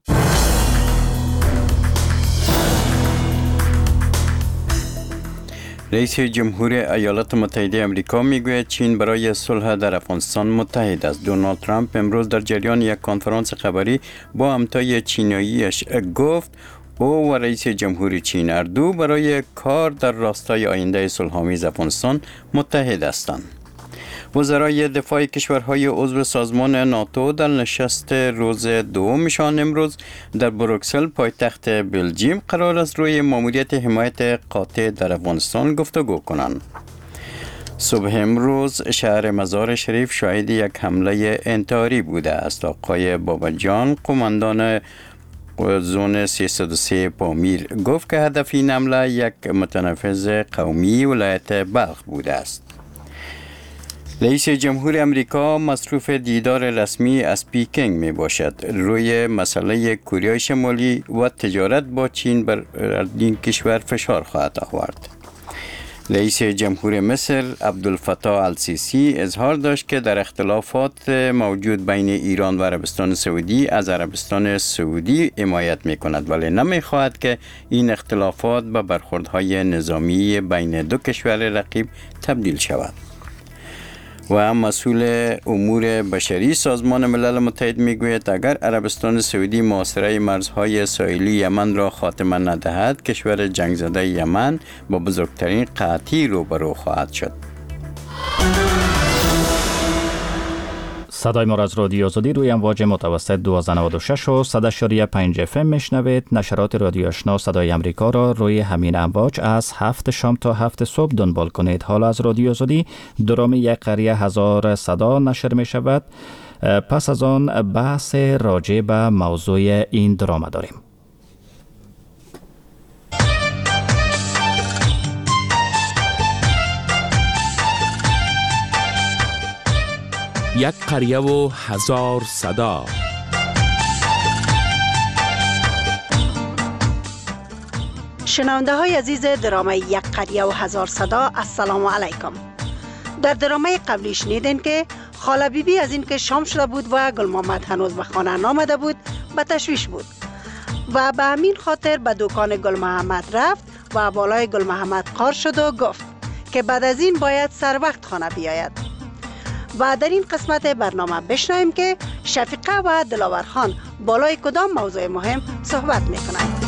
رئیس جمهور ایالات متحده آمریکا میگوید چین برای صلح در افغانستان متحد است. دونالد ترامپ امروز در جریان یک کنفرانس خبری با همتای چینیاییش گفت او و رئیس جمهور چین هر دو برای کار در راستای آینده صلح‌آمیز افغانستان متحد هستند. وزرای دفاع کشورهای عضو سازمان ناتو در نشست روز دومشان امروز در بروکسل پایتخت بلژیم قرار است روی ماموریت حمایت قاطع در افغانستان گفتگو کنند. صبح امروز شهر مزار شریف شاهد یک حمله انتحاری بوده است. آقای باباجان، قماندان زون سیصد و سه پامیر، گفت که هدف این حمله یک متنفذ قومی ولایت بلخ بوده است. رئیس جمهور امریکا مصروف دیدار رسمی از پیکنگ می باشد. روی مسئله کره شمالی و تجارت با چین بر این کشور فشار خواهد آورد. رئیس جمهور مصر عبدالفتاح السیسی اظهار داشت که در اختلافات موجود بین ایران و عربستان سعودی از عربستان سعودی حمایت می کند، ولی نمی خواهد که این اختلافات به برخوردهای نظامی بین دو کشور رقیب تبدیل شود. و مسئول امور بشری سازمان ملل متحد میگوید اگر عربستان سعودی محاصره مرزهای ساحلی یمن را خاتمه ندهد، کشور جنگ زده یمن با بزرگترین قحطی روبرو خواهد شد. صدای ما از رادیو آزادی روی امواج متوسط دویست و نود و شش و صد و پنج اف ام میشنوید. نشرات رادیو آشنا صدای امریکا را روی همین امواج از هفت شام تا هفت صبح دنبال کنید. حالا از رادیو آزادی درام یک قریه هزار صدا نشر می شود. پس از آن بحث راجع به موضوع این درام داریم. یک قریه و هزار صدا. شنونده های عزیز درامه یک قریه و هزار صدا، السلام علیکم. در درامه قبلی شنیدین که خاله بی بی از این که شام شده بود و گل محمد هنوز به خانه نامده بود به تشویش بود و به همین خاطر به دکان گل محمد رفت و بالای گل محمد قار شد و گفت که بعد از این باید سر وقت خانه بیاید. و در این قسمت برنامه بشنویم که شفیقه و دلاور خان بالای کدام موضوع مهم صحبت میکنند.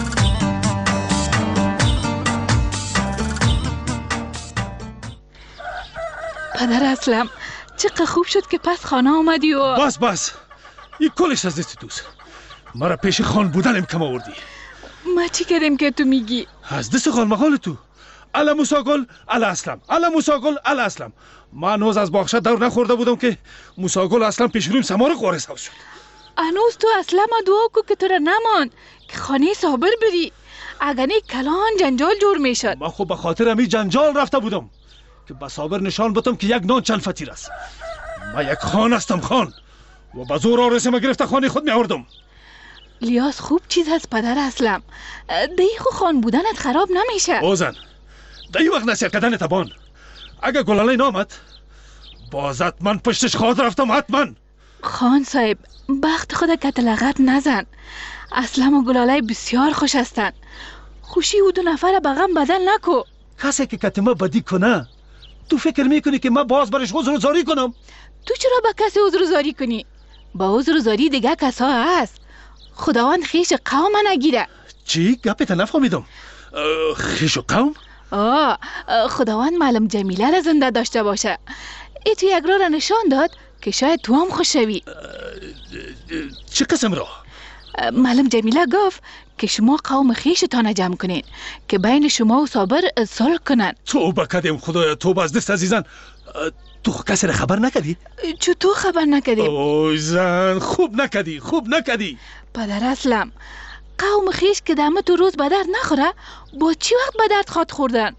پدر اسلم، چقدر خوب شد که پس خانه آمدی و بس بس این کلش از دست دوست مرا پیش خان بودنم کم آوردی. ما چی کردیم که تو میگی؟ از دست خان مقال تو الا موساگل الا اسلم الا موساگل الا اسلم. من هنوز از باغچه دور نخورده بودم که موساگل اصلا پیش رویم سمار قارس شد. هنوز تو اصلا ما دعا کو که تو را نمان که خانه صابر بری، اگر نه کلان جنجال جور میشد. من خب به خاطر همی جنجال رفته بودم که به صابر نشان بدم که یک نان چند فطیر است. من یک خان هستم، خان، و به زور آرسه ما گرفته خانه خود می آوردم. لیاس خوب چیز هست پدر اسلم. دی خو خان بودنت خراب نمیشه. اوزن دی وقت نصیحت کردن تبان. اگه گلاله نامد بازت من پشتش خواهد رفتم حتما. خان صاحب بخت خود کتلغت نزن. اسلم و گلاله بسیار خوش هستن. خوشی او دو نفر بغم بدل نکو. کسی که کتما بدی کنه تو فکر میکنی که من باز برش عذر زاری کنم؟ تو چرا با کسی عذر زاری کنی؟ با عذر زاری دیگه کسا هست. خداوند خیش قوم نگیره. چی؟ گپت نفهمیدم. خیش قوم؟ آه خداوند معلم جمیله را زنده داشته باشه. ای تو یک را نشان داد که شاید تو هم خوش شوی. چه قسم را؟ معلم جمیله گفت که شما قوم خیشتان جمع کنین که بین شما و صابر صلح کنن. توبه کردیم خدایا، توبه از دست عزیزان. تو کسی را خبر نکردی؟ چطور خبر نکردی؟ اوی زن خوب نکردی، خوب نکردی. پدر اسلم قوم خیش که دمه تو روز به درد نخوره با چی وقت به درد خواد خوردن؟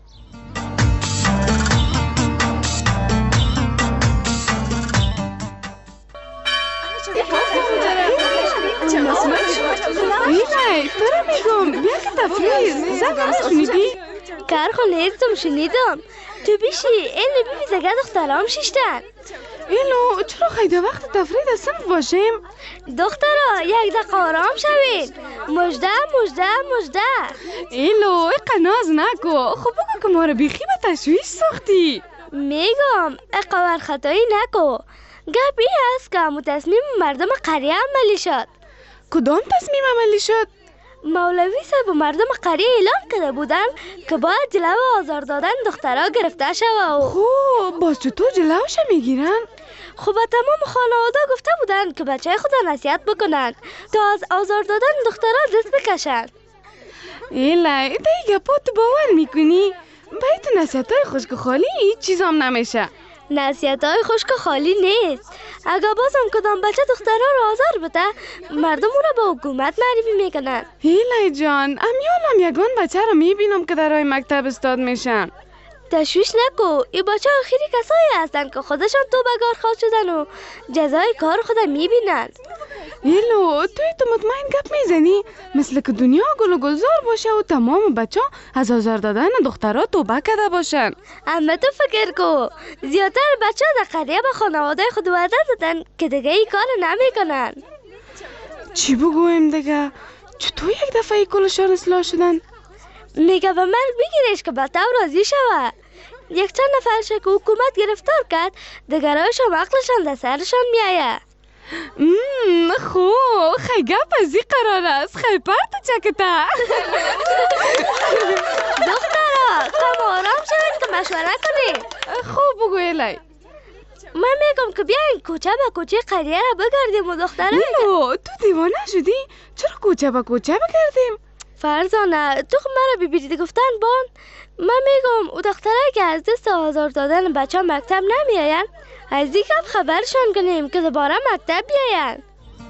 ویلای تو رو میگم بیا که تفریز زن نشنیدی؟ کارخون نیستم شنیدم تو بیشی این بیبی زگه دخترام شیشتن. اینو چرا خیلی وقت تفریح دستم باشیم؟ دخترا یک دقیقه آرام شوین. مجده مجده مجده. اینو قناز نکو. خب بگو که ما رو بیخی به تشویش ساختی. میگم اقوار خطایی نکو. گپ ای هست که همون تصمیم مردم قریه عملی شد. کدام تصمیم عملی شد؟ مولوی صاحب مردم قریه اعلام کرده بودن که باید جلو آزار دادن دخترها گرفته شوه. خب باز چطور جلوش میگیرن؟ خب با تمام خانواده گفته بودن که بچه خود نصیحت بکنن تا از آزار دادن دخترها دست بکشن. ایلای دیگه پات باور میکنی؟ باید تو نصیحت های خشک خالی هیچ چیز هم نمیشه. نصیحت های خشک خالی نیست. اگه بازم کدام بچه دخترها رو آزار بده مردم او را به حکومت معرفی میکنن. هیلای جان امیال هم یگان بچه رو میبینم که در های مکتب استاد میشن. تشویش نکو. این بچه آخری کسایی هستن که خودشان توبه‌گار خواست شدن و جزای کار خود میبینن. هیلو توی تو مطمئن گپ میزنی مثل که دنیا گل و گلزار باشه و تمام بچه از آزار دادن دخترها توبه کرده باشن. اما تو فکر کو زیادتر بچه در قریه به خانواده خود وعده دادن که دیگه ای کار نمیکنن. چی بگویم دیگه؟ چطور یک دفعه کلشان اصلاح شدن؟ میگه به من بگیرش که به تو راضی شوه. یک چند نفرش که حکومت گرفتار کرد دیگرایش هم عقلشان در سرشان میایه. خو خیلی گپ از این قرار است. خیلی پرت چکته. دخترا کم آرام شوید که مشوره کنید. خوب بگو ایلای. من میگم که بیاین کوچه به کوچه قریه را بگردیم و دخترا. نیلو تو دیوانه شدی؟ چرا کوچه به کوچه بگردیم؟ فرزانه تو خب مرا بیبیدی گفتن بان. من میگم او دخترایی که از دست آزار دادن بچه ها مکتب نمیاین از این کم خبرشان کنیم که دوباره مکتب بیاین.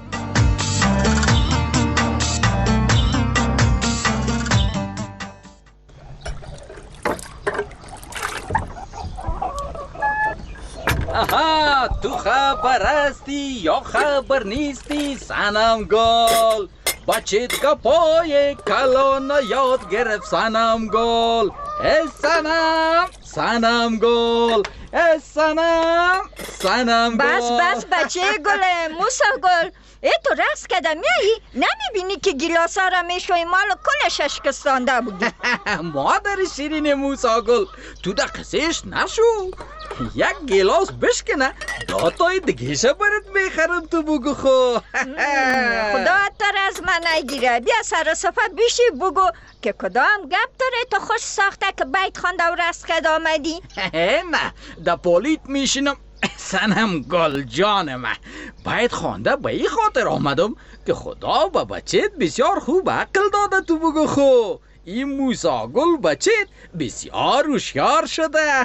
آها تو خبر هستی یا خبر نیستی سنم گل بچت گپای کلان یاد گرفت سنم گل ای سنم سنم گل ای سنم سنم گل. بس بس بچه گل موسا گل ای تو رقص کده میایی نمیبینی که گلاسا را میشوی مال کلش اشکستانده بودی. مادر شیرین موسا گل تو دا قصهش نشو. یک گلاس بشکنه داتای دیگه برات میخرم تو بگو خو. خدا تر از من نگیره. بیا سر صفحه بیشی بگو که کدام گپ داره تو خوش ساخته که بیت خونده و رست کد آمدی. نه دا پولیت میشینم سنم گل جان من بیت خونده به این خاطر آمدم که خدا به بچت بسیار خوب عقل داده تو بگو خو. این موسا گل بچت بسیار هوشیار شده.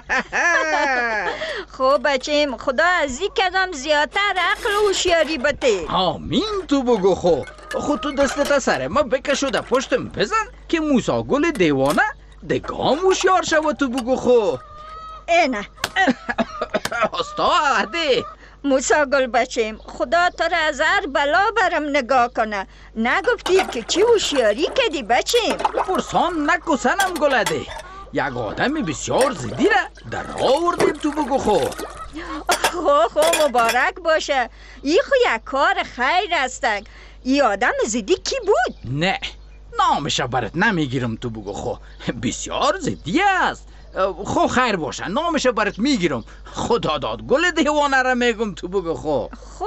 خوب بچیم خدا از این کدام زیادتر عقل و هوشیاری بده. آمین تو بگو خو. خود تو دستت سر ما بکشو در پشتم بزن که موسا گل دیوانه دگام هوشیار شود تو بگو خو. اینه استا عده موسا گل بچیم، خدا تو را از هر بلا برم نگاه کنه. نگفتی که چی هوشیاری کردی بچیم؟ پرسان نکو سنم گلده. یک آدم بسیار زیدی را در راه آوردیم تو بگو خو. خو خو مبارک باشه. ای خو یک کار خیر هستک. ای آدم زیدی کی بود؟ نه، نامش برات نمیگیرم تو بگو خو. بسیار زیدی است. خو خیر باشه، نامش برات میگیرم. خدا داد گل دیوانه را میگم تو بگو خو. خو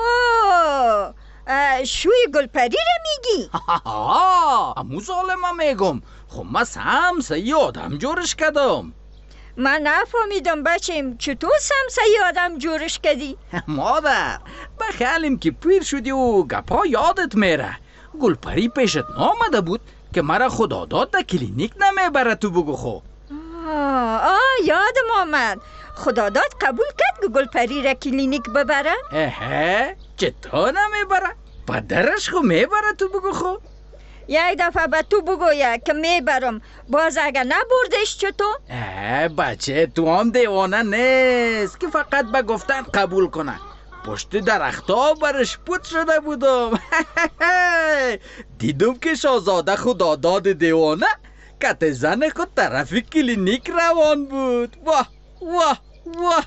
شوی گلپری را میگی؟ ها امو ظالمه میگم. خو من سمسایی آدم جورش کردم. من نفهمیدم بچیم چطور سمسایی آدم جورش کردی؟ مادر بخیالیم که پیر شدی و گپا یادت میره. گلپری پیشت نامده بود که مرا خدا داد در کلینیک نمیبره تو بگو خو. آه, آه یادم آمد. خدا داد قبول کرد که گلپری را کلینیک ببره؟ اه چطور نمیبره؟ پدرش خو میبره تو بگو خو. یک دفعه به تو بگویه که میبرم، باز اگر نبردش چطور؟ اه بچه تو هم دیوانه نیست که فقط به گفتن قبول کنه. پشت درختا برش پوت شده بودم. دیدم که شاهزاده خدا داد دیوانه کت زن خود طرف کلینیک روان بود. واه واه واه.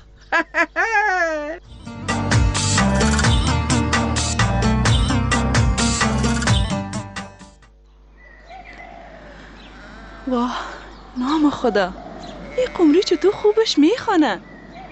واه نام خدا، این قمری چطور خوبش میخوانه.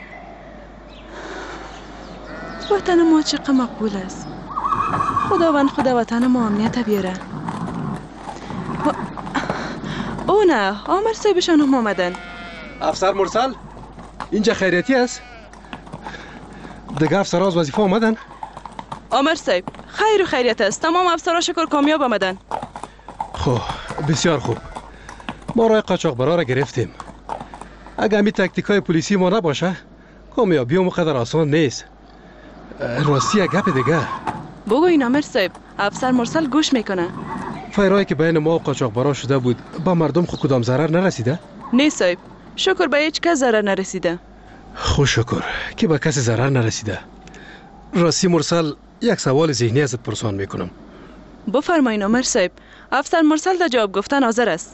وطن ما چقدر مقبول است. خداوند خدا وطن ما امنیت بیاره. و... او نه، آمر صاحبشان هم آمدن. افسر مرسل اینجا خیریتی است؟ دیگه افسر از وظیفه آمدن؟ آمر صاحب خیر و خیریت است. تمام افسرها شکر کامیاب آمدن. خب بسیار خوب. ما راه قاچاقبرا را گرفتیم. اگه همی تکتیکای پلیسی ما نباشه کامیابی هم قدر آسان نیست. راستی یک گپ دیگه بگوین آمر صاحب. افسر مرسل گوش میکنه. فیرایی که بین ما و قاچاقبرا شده بود با مردم خود کدام ضرر نرسیده؟ نه صاحب، شکر به هیچ کس ضرر نرسیده. خوش شکر که به کسی ضرر نرسیده. راستی مرسل یک سوال ذهنی ازت پرسان میکنم. بفرمایین آمر صاحب. افسر مرسل در جواب گفتن حاضر است.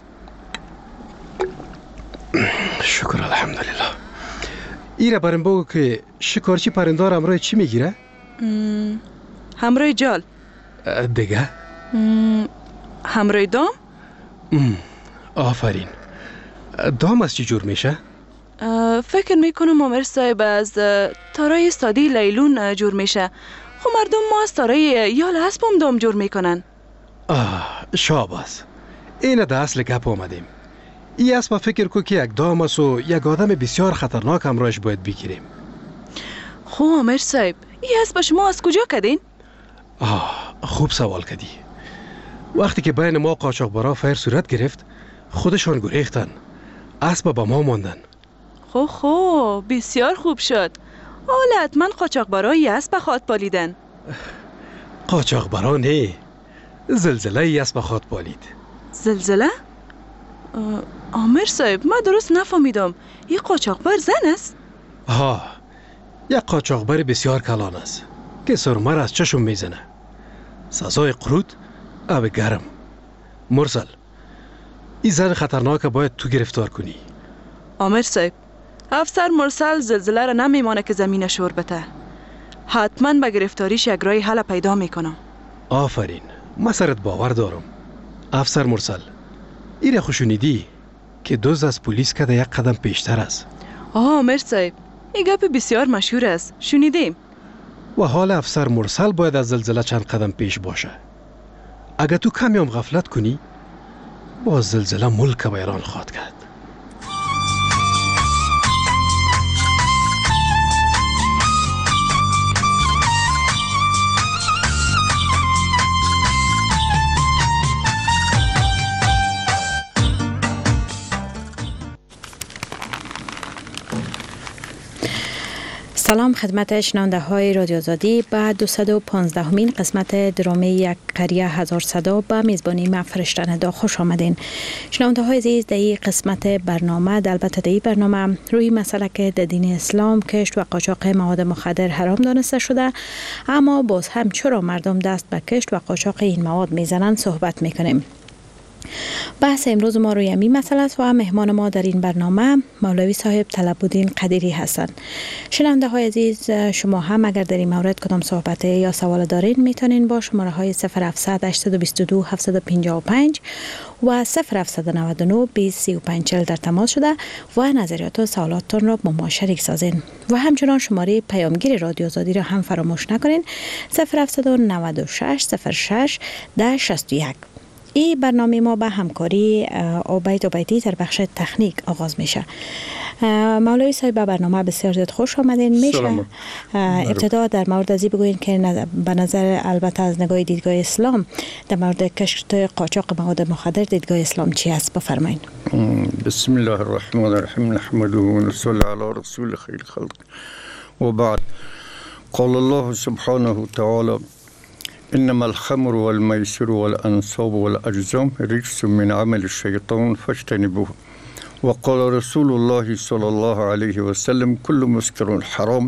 شکر الحمدلله. ایره برم بگو که شکارچی پرندار همراه چی میگیره؟ همراه جال. دیگه؟ همراه دام؟ آفرین. دام از چی جور میشه؟ فکر میکنم آمر صاحب از تارای سادی لیلون جور میشه. خب مردم ما از تارای یال اسب هم دام جور میکنن. آه شاباس. اینه ده اصل گپ آمدیم. ای اسب فکر کو که یک دام است و یک آدم بسیار خطرناک همراهش باید بگیریم. خب آمر صاحب ای اسب شما از کجا کدین؟ آه خوب سوال کردی. وقتی که بین ما قاچاقبرا فیر صورت گرفت خودشان گریختن. اسب با ما ماندن. خب خب بسیار خوب شد. حالا حتما قاچاقبرای اسب خود پالیدن. قاچاقبرا نه، زلزله ای اسب خود پالید. زلزله؟ آمر صاحب من درست نفهمیدم. این قاچاقبر زن است؟ ها، یک قاچاقبر بسیار کلان است که سرمه را از چشم میزنه. سزای قرود آب گرم. مرسل این زن خطرناک باید تو گرفتار کنی. آمر صاحب افسر مرسل زلزله را نمیمانه که زمین شور بته. حتما به گرفتاریش یک راه حل پیدا میکنم. آفرین، من سرت باور دارم. افسر مرسل ایره خوشونیدی که دوز از پلیس کده یک قدم پیشتر است. آه آمر صاحب این گپ بسیار مشهور است، شنیدیم. و حال افسر مرسل باید از زلزله چند قدم پیش باشه. اگه تو کمی هم غفلت کنی باز زلزله ملک ویران خواهد کرد. سلام خدمت شنونده های رادیو آزادی به دویست و پانزده مین قسمت درامه یک قریه هزار صدا به میزبانی من فرشته ندا خوش آمدین. شنونده های عزیز، در این قسمت برنامه در البته در این برنامه روی مسئله که در دین اسلام کشت و قاچاق مواد مخدر حرام دانسته شده، اما باز هم چرا مردم دست به کشت و قاچاق این مواد میزنند صحبت میکنیم. بحث امروز ما روی این مسئله است و مهمان ما در این برنامه مولوی صاحب طلب‌الدین قدیری هستند. شنونده های عزیز، شما هم اگر در این مورد کدام صحبت یا سوال دارین میتونین با شماره های صفر هفتصد هشتصد و بیست و دو هفتصد و پنجاه و پنج و صفر هفتصد و نود و نه بیست سی و پنج چهل در تماس شده و نظریات و سوالاتتون را با ما شریک سازین. و همچنان شماره پیامگیر رادیو آزادی را هم فراموش نکنین، صفر هفتصد و نود و شش صفر شش ده شصت و یک. این برنامه ما به همکاری عبید عبیدی در بخش تکنیک آغاز میشه. مولوی صاحب به برنامه بسیار زیاد خوش آمدین. میشه ابتدا در مورد ازی بگوین که به نظر البته از نگاه دیدگاه اسلام در مورد کشت قاچاق مواد مخدر دیدگاه اسلام چی است؟ بفرمایید. بسم الله الرحمن الرحیم، نحمده و نصلی علی رسول خیر خلق و بعد. قال الله سبحانه و تعالی: إنما الخمر والميسر والأنصاب والأجزام رجس من عمل الشيطان فاجتنبوه. وقال رسول الله صلى الله عليه وسلم: كل مسكر حرام.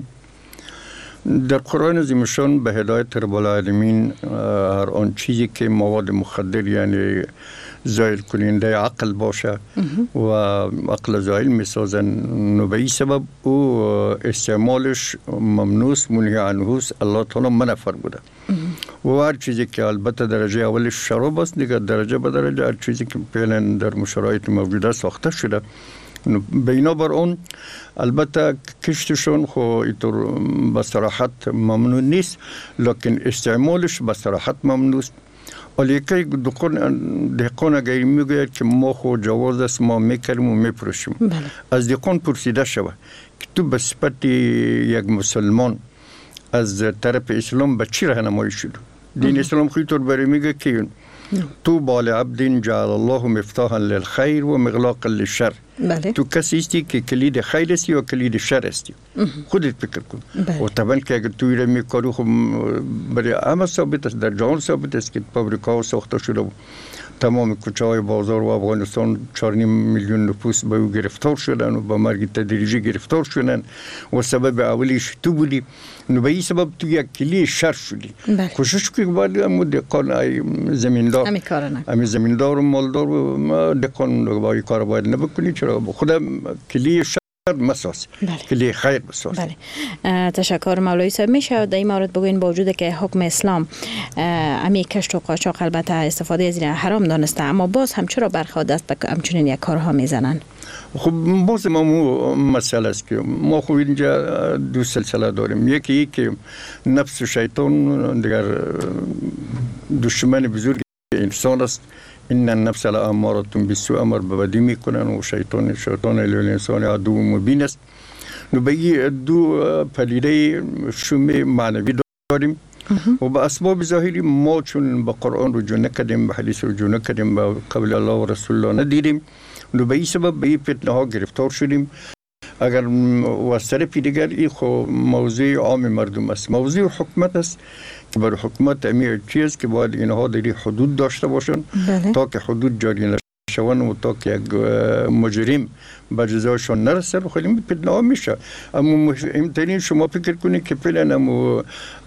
در قرآن عظیمشان به هدایت رب العالمین هر آن چیزی که مواد مخدر یعنی زایل کننده عقل باشه و عقل زایل میسازن، نو به این سبب او استعمالش ممنوس منهی عنه الله تعالی منع فرموده. و هر چیزی که البته درجه اولش شراب است، دیگه درجه به درجه هر چیزی که فعلا در شرایط موجوده ساخته شده بنابر اون البته کشتشون خو اینطور به صراحت ممنوع نیست، لکن استعمالش به صراحت ممنوع است. ولی که دهقان اگر میگوید که ما خو جواز است ما میکریم و میپروشیم، از دهقان پرسیده شود که تو به صفت یک مسلمان از طرف اسلام به چی راهنمایی شد؟ دین اسلام خیلی طور برای میگه که تو بال عبد جعل الله مفتاحا للخیر و مغلاقا للشر. بله. تو کسی استی که کلید خیر استی و کلید شر استی. خودت فکر کن. بله. و طبعا که اگر توی را میکارو خب برای همه ثابت است، در جهان ثابت است که فابریکا ساخته شده بود. تمام کوچه های بازار و افغانستان چهار و نیم میلیون نفوس به او گرفتار شدن و به مرگ تدریجی گرفتار شدن و سبب اولیش تو بودی. نو به این سبب تو یک کلی شر شدی. بله. کوشش کنی که باید همو دقان ای زمیندار همی کار نکنی، همی زمیندار و مالدار و دقان با این کار باید نبکنی، چرا خودم کلی شر مساس. بله. کلی خیر مساس. بله. تشکر مولوی صاحب. میشه در این مورد بگوین با وجود که حکم اسلام امی کشت و قاچاق البته استفاده از این حرام دانسته، اما باز هم چرا برخی دست به همچنین یک کارها میزنن؟ خب باز ما مو مسئله است که ما خو اینجا دو سلسله داریم. یکی ای که نفس شیطان دیگر دشمن بزرگ انسان است. این النفس لاماره بالسوء، امر به بدی میکنن و شیطان شیطان للانسان عدو مبین است. نو به این دو پدیده شوم معنوی داریم و به اسباب ظاهری ما چون به قرآن رجوع نکردیم، به حدیث رجوع نکردیم، به قول الله و رسول الله ندیدیم، نو به این سبب به این فتنه ها گرفتار شدیم. اگر و از طرف دیگر این خو موضوع عام مردم است، موضوع حکومت است که برای حکومت امیر چیز که باید اینها در حدود داشته باشن. بله. تا که حدود جاری نشون و تا که یک مجرم به جزایشان نرسه و خیلی فتنه ها میشه. اما مهمترین شما فکر کنید که فعلا اما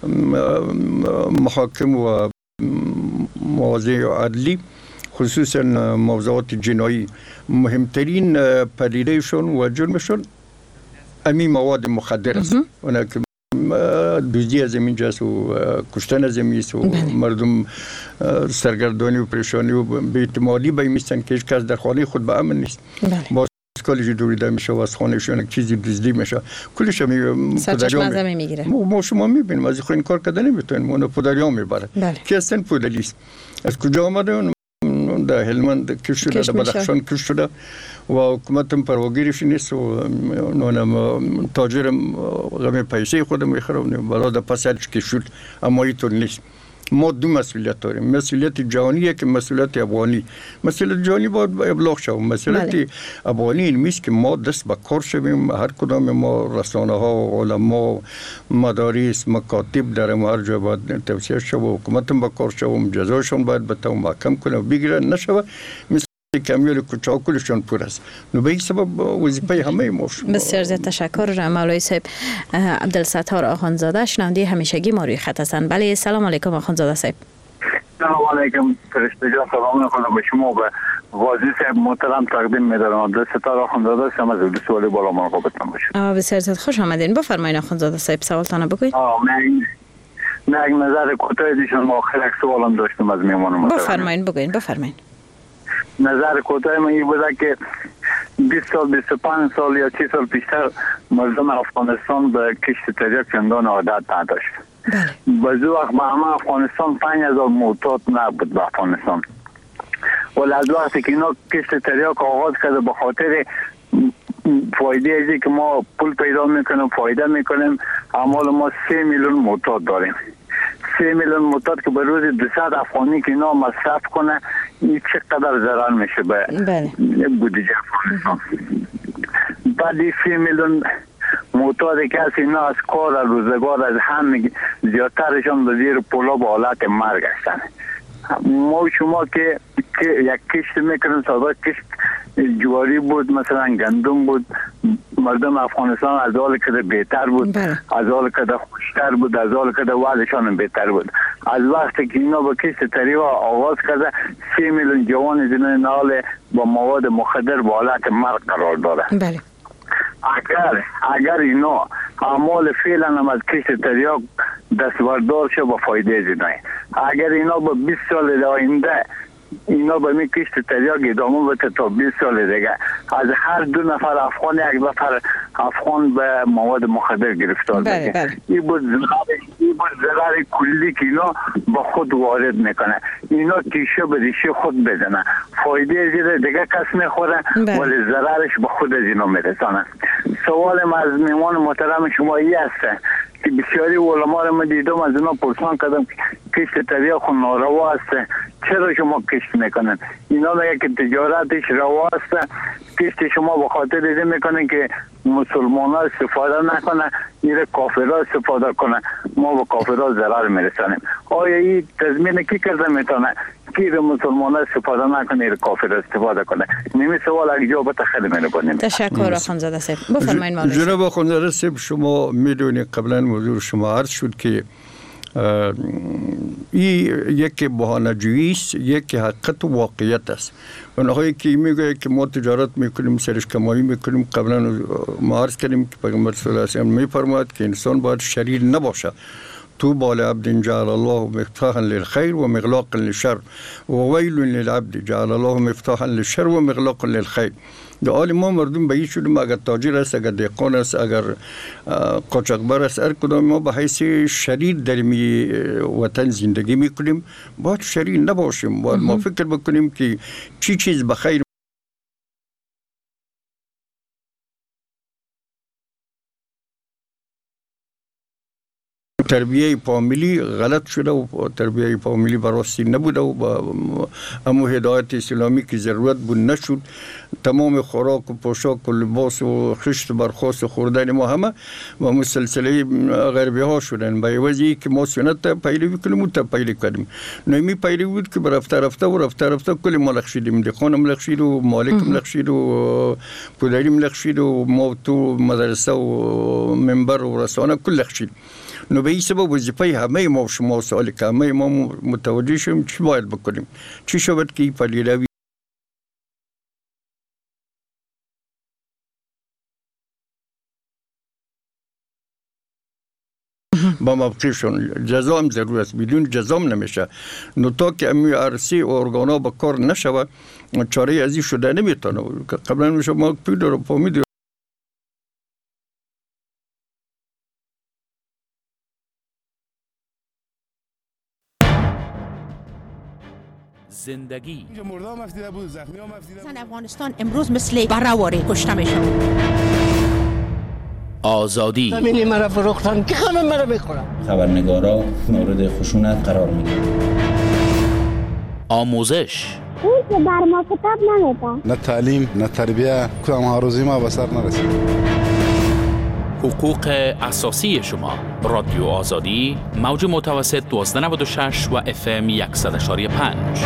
محاکم و مواضع عدلی خصوصا موضوعات جنایی مهمترین پدیدهشون و جرمشون امی مواد مخدر است. اون که دزدی از زمین جاست و کشتن از زمین است و مردم سرگردانی و پریشانی و بی‌اعتمادی به این میستن که هیچ کس در خانه خود به امن نیست. باز کالجی دوریده میشه و از خانهشون یک چیزی دزدی میشه، کلش هم سرچشمه از زمین میگیره. ما شما میبینیم از این کار کردن نمیتونیم، اونو پدریان میبره. کی هستن پدریست؟ از کجا آمده؟ در هلمند کش شده، در بدخشان کش شده و حکومت هم پرواگیرش نیست و نونم تاجرم غم پیسه خودم میخرم بالا در پس هرچ کش شد، اما اینطور نیست. ما دو مسئولیت داریم، مسئولیت جهانیه که مسئولیت افغانی. مسئولیت جهانی باید ابلاغ شود. مسئولیت افغانی این میست که ما دست به کار شویم، هر کدام ما رسانه ها و علما مدارس مکاتب در هر جا باید توصیه شود و حکومت با کار شود، جزاشون باید به تو محکم کنه و بگیره نشود کمیل کوچاکلشون پر است. نو به این سبب وظیفه همه ما شد. بسیار زیاد تشکر مولوی صاحب. عبدالستار آخوندزاده شنونده همیشگی ما روی خط هستند. بله سلام علیکم آخوندزاده صاحب. سلام علیکم فرشته جان، سلام میکنم به شما به واجی صاحب محترم تقدیم می‌دارم. عبدالستار آخوندزاده هستم از دو سوالی بالا مرحبتون باشم. بسیار زیاد خوش آمدین. بفرمایید آخوندزاده صاحب سوالتون بگویید. من من نظر کوتاه دیشون آخر یک سوالم داشتم از میهمان محترم. بفرمایید بگویید بفرمایید. نظر کوتاه من این بوده که بیست سال بیست و پنج سال یا سی سال پیشتر مردم افغانستان به کشت تریاک چندان عادت نداشت. بله. به وقت به همه افغانستان پنج هزار معتاد نبود به افغانستان. ولی از وقتی که اینا کشت تریاک آغاز کرده به خاطر فایده ازی که ما پول پیدا میکنیم فایده میکنیم، اعمال ما سه میلیون معتاد داریم. سه میلیون معتاد که به روز دویست افغانی که اینا مصرف کنه این چقدر ضرر میشه به بودجه افغانستان. بعد این سه میلیون معتاد که هست اینا از کار روزگار از هم زیادترشان به زیر پولا به حالت مرگ هستن. ما شما که یک کشت میکنیم، سابق کشت جواری بود مثلا گندم بود، مردم افغانستان از حال که بهتر بود، از حال که خوشتر بود، از حال که وضعشان بهتر بود. از وقتی که اینا با کشت تریاک آغاز کرده سی میلیون جوان زمین نال با مواد مخدر با حالت مرگ قرار داره. بله. اگر اگر اینا اعمال فعلا هم از کشت تریاک دستبردار شه با فایده زینای، اگر اینا با بیست سال آینده اینا به می کشت تریاک ادامه بده تا بیست سال دیگه از هر دو نفر افغان یک نفر افغان به مواد مخدر گرفتار بشه. این بود ضرر کلی که اینا با خود وارد میکنه. اینا تیشه به ریشه خود بزنه، فایده زیر دیگه کس میخوره ولی ضررش به خود از اینا میرسانه. سوال من از میهمان محترم شما ای است که بسیاری علما رو من دیدم از اینا پرسان کردم کشت تریاک خود ناروا است، چرا شما کشت میکنن؟ اینا میگه که تجارتش روا است، کشت شما به خاطر این میکنن که مسلمان ها استفاده نکنه، میره کافر ها استفاده کنه، ما به کافر ها ضرر میرسانیم. آیا این تضمین کی کرده میتونه که مسلمان ها استفاده نکنه، میره کافر ها استفاده کنه؟ نمی سوال اگه جواب خیلی میکنیم. تشکر آخوندزاده صاحب. بفرمایید مولوی. جناب آخوندزاده صاحب شما میدونید قبلا موضوع شما عرض شد که این یک بهانه‌جویی است، یک حقیقت و واقعیت است. اونهایی که میگه که ما تجارت میکنیم سرش کمایی میکنیم، قبلا ما عرض کردیم که پیغمبر صلی الله علیه و آله میفرماید که انسان باید شریر نباشه. طوبى لعبد جعل الله مفتاحا للخير ومغلاقا للشر وويل للعبد جعل الله مفتاحا للشر ومغلاقا للخير. در ما مردم به این شدیم اگر تاجر است، اگر دهقان است، اگر قاچاقبر است، هر کدام ما به حیث شریر در می وطن زندگی میکنیم، باید شریر نباشیم. باید ما فکر بکنیم که چی چیز به خیر تربیه فامیلی غلط شده و تربیه فامیلی براستی نبوده و با امو هدایت اسلامی که ضرورت بود نشد. تمام خوراک و پوشاک و لباس و خشت برخواست خوردن ما همه و مسلسله غربی ها شدن. به عوضی که ما سنت پیروی کنیم و تا پیروی کنیم. نمی پیروی بود که رفته رفته و رفته رفته کل ملک شدیم. دخان ملک شد و مالک ملک شد و پدری ملک شد و ما تو مدرسه و منبر و رسانه کل شد. نو به این سبب وظیفه همه ما و شما سوالی که همه ما متوجه شیم چی باید بکنیم، چی شود که این پلیروی با موقعشون جزا هم ضرور است، بدون جزا هم نمیشه. نو تا که امی عرصی و ارگانا با کار نشود چاره ازی شده نمیتونه. قبلا شما پیدا رو فهمیدید زندگی زن افغانستان امروز مثل برهواری کشته میشن. آزادی. زمینی مرا فروختن که خانم مرا میخورم. خبرنگارا مورد خشونت قرار میگیرن. آموزش. اون که بر ما کتاب نمیده. نه تعلیم نه تربیه کدام هاروزی ما به سر نرسید. حقوق اساسی شما. رادیو آزادی موج متوسط دوازده نود و شش و اف ام صد و یک و پنج.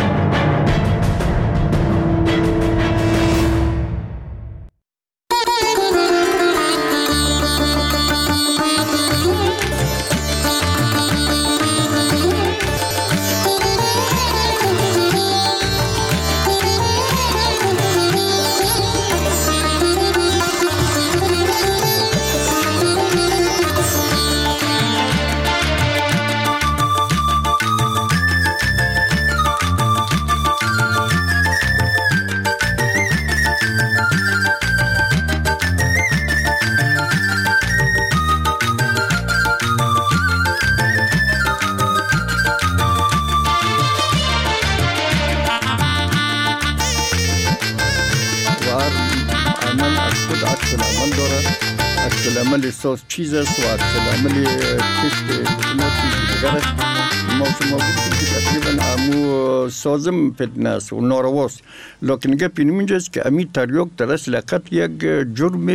چیز است و عمل تست اتوماتیک دیگر است. ما شما گفتیم که تقریبا امو سازم فتنه است و نارواست، لکن گپ این اینجاست که امی تریاک در اصل حقیقت یک جرم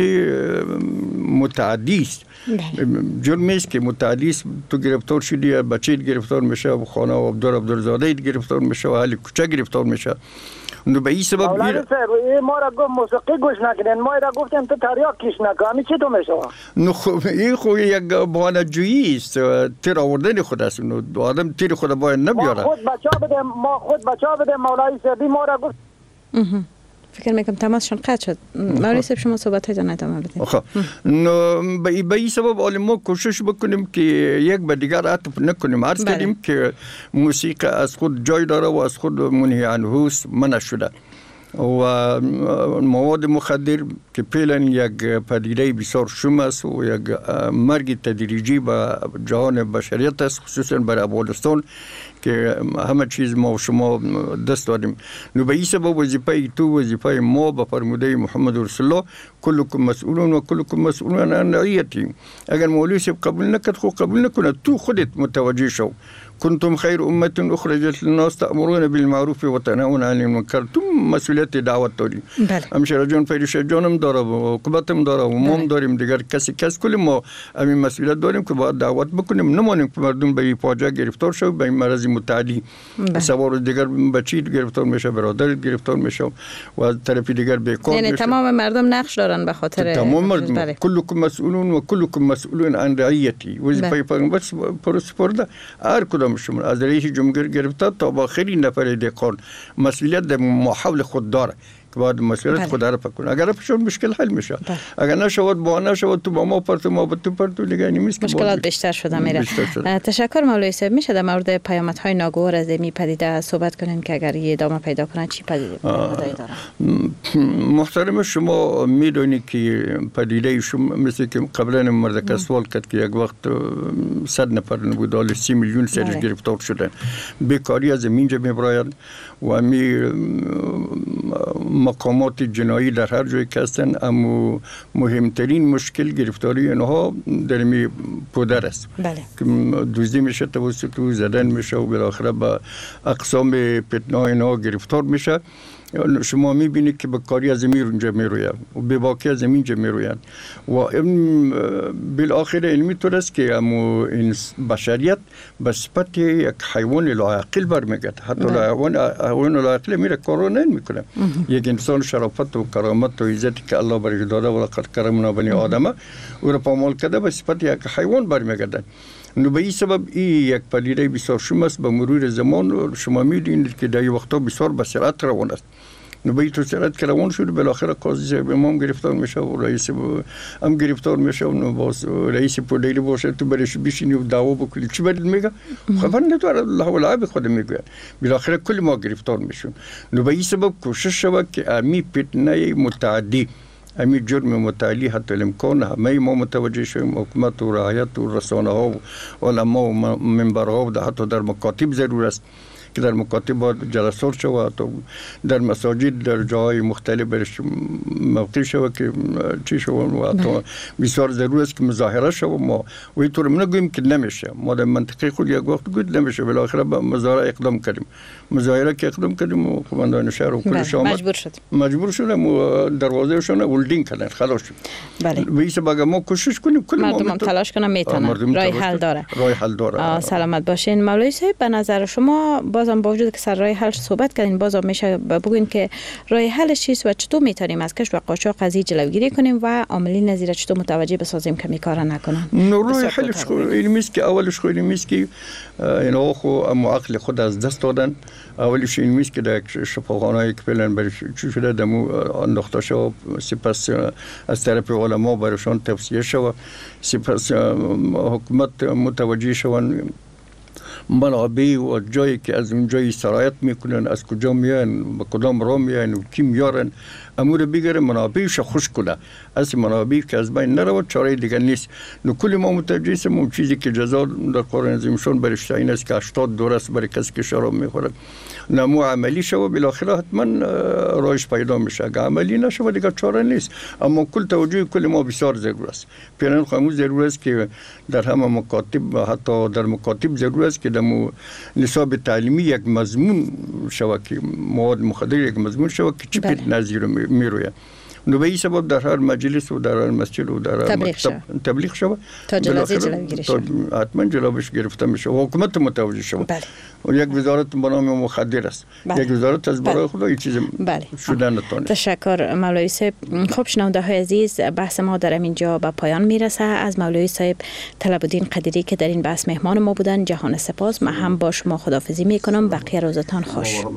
متعدی است. جرمی است که متعدی است. تو گرفتار شدی، بچه گرفتار میشه و خانه و عبدالله عبدالزاده گرفتار میشه و اهل کوچه گرفتار میشه. نو به این سبب مولانا صاحب ما را گفت موسیقی گوش نکنین، ما را گفتیم تو تریاک کش نکن، همین چی تو میشه؟ نو خب این خو یک بهانه جویی است، تیر آوردن خود است. نو آدم تیر خود باید نبیاره. ما خود بچا بدیم، ما خود بچا بدیم. مولای صاحبی ما را گفت. فکر میکنم تماسشون قطع شد. مولوی صاحب شما صحبت هایتان ادامه بدید. خب نو به این سبب حالا ما کوشش بکنیم که یک به دیگر عطف نکنیم. عرض کردیم که موسیقی از خود جای داره و از خود منهی عنه است، منع شده. و مواد مخدر که فعلا یک پدیده بسیار شوم است و یک مرگ تدریجی به جهان بشریت است، خصوصا برای افغانستان که همه چیز ما و شما دست دادیم. نو به این سبب وظیفه تو وظیفه ما به فرموده محمد رسول الله کلکم مسئولون و کلکم مسئولون عن رعیتی. اگر مولوی صاحب قبول نکرد خو قبول نکنه، تو خودت متوجه شو. کنتم خیر امت اخرجت للناس تأمرون بالمعروف و تنهون عن المنکر. تو مسئولیت دعوت داری. بله. همشهر جان فریشت جانم داره و قبطم داره و مام داریم، دیگر کسی کس کل ما همین مسئولیت داریم که باید دعوت بکنیم، نمانیم که مردم به این فاجعه گرفتار شد، به این مرض متعدی. سوار دیگر بچی گرفتار میشه، برادر گرفتار میشه و از طرف دیگر بیکار یعنی میشه. تمام مردم نقش دارن به خاطر تمام مردم. بله. کلکم مسئولون و کلکم مسئولون عن رعیتی. وظیفه پیغمبر پرسپرده هر کدام شما از رئیس جمهور گرفته تا با آخرین نفر دیگران مسئولیت در محول خود داره که باید مسئولیت خود را بکنه. اگر بشون مشکل حل میشه. بله. اگر نشود با نشود تو با ما پرت ما با تو پرت دیگه نمیست. مشکلات بیشتر شده میره. تشکر مولوی صاحب. میشه در مورد پیامدهای ناگوار از این پدیده صحبت کنین که اگر یه ادامه پیدا کنه چی پدیده داره؟ محترم شما میدونید که پدیده شما مثل که قبلا مرد سوال کرد که یک وقت صد نفر نبود، حالا سی میلیون سرش گرفتار شدن. بیکاری از اینجا میبراید و می مقامات جنایی در هر جای که هستن، اما مهمترین مشکل گرفتاری اینها در می پودر است. بله. که دزدی میشه، توسط او زدن میشه و بالاخره به اقسام فتنه اینها گرفتار میشه. شما میبینید که بکاری از زمین اونجا میروید و بیباکی از زمین جا میروید و این بالاخره علمی طور است که امو این بشریت به صفت یک حیوان لاعقل برمیگرد. حتی حیوان حیوان لاعقل میره کارو نمیکنه. یک انسان شرافت و کرامت و عزتی که الله برش داده و لقد کرمنا بنی آدم او را پامال کرده به صفت یک حیوان برمیگرده. نو به این سبب این یک پدیده بسیار شوم است. به مرور زمان شما می‌بینید که در وقتا بسیار به سرعت روان است. نو به این تو سرعت که روان شد بالاخره قاضی صاحب امام گرفتار میشه و رئیس هم گرفتار میشه و نو باز رئیس پلیس باشه تو برش بشینی و دعوا بکنی چی برید میگه؟ خبر نداره، الله ولا به خود میگه. بالاخره کل ما گرفتار میشون. نو به این سبب کوشش شود که امی فتنه متعدی، امی جرم متعالی حتی الامکان همه ما متوجه شویم. حکومت و رعایت و رسانه ها و علما و منبرها و حتی در مکاتب ضرور است که در مکاتب جلسات شود، در مساجد در جای مختلف برش موقع شود که چی شود و حتی بسیار ضرور است که مظاهره شود. ما و اینطور نگوییم که نمیشه، ما در منطقه خود یک وقت گفت نمیشه، بالاخره به مظاهره اقدام کردیم. مظاهره که اقدام کردیم و قماندان شهر و کلش آمد مجبور شدیم مجبور شدیم و دروازهشون ولدینگ کردن، خلاص شد. بله. به این سبب ما کوشش کنیم کل مردم هم تلاش کنن میتونن، راه حل داره. راه حل داره. سلامت باشین مولوی صاحب. به نظر شما بازم با وجود که سر راه حل صحبت کردین، بازم میشه بگوین که راه حلش چیست و چطور میتونیم از کشف و قاچاق از این جلوگیری کنیم و عاملین نظیر چطور متوجه بسازیم که میکارا نکنن؟ راه حلش خو این میست که اولش خو این میست که اینا خو اما عقل خود از دست دادن. اولش این میست که در شفاخانه‌ای که فعلا برای چی شده دمو انداخته شد، سپس از طرف علما برایشان توصیه شد، سپس حکومت متوجه شون منابع و جایی که از اون جایی سرایت میکنن، از کجا میان، با کدام راه میان و کی میارن، امور بگیره منابعش خوش کنه. از منابع که از بین نرود چاره دیگر نیست. نو کل ما متوجه هستیم اون چیزی که جزا در قرآن عظیمشون برش تعیین است که هشتاد دور است برای کسی که شراب میخوره. نمو عملی شو بالاخره حتما راهش پیدا میشه. اگه عملی نشه دیگه چاره نیست. اما کل توجه کل ما بسیار ضرور است. پیران خاموش ضرور است که در همه مکاتب، حتی در مکاتب ضرور است که دمو نصاب تعلیمی یک مضمون شو که مواد مخدر یک مضمون شو که چی پیت نظیر میروه. نو به این سبب در هر مجلس و در هر مسجد و در هر مکتب تبلیغ شود تا جلوی جلوگیری شود، حتما جلوش گرفته میشه و حکومت متوجه شود. بله. و یک وزارت به نام مخدر است. بله. یک وزارت از برای خدا این چیز بله. شدن نتونه. تشکر مولوی صاحب. خب شنونده های عزیز، بحث ما در اینجا به پایان میرسه. از مولوی صاحب طلب الدین قدیری که در این بحث مهمان ما بودن جهان سپاس. من هم با شما خداحافظی میکنم. بقیه روزتان خوش.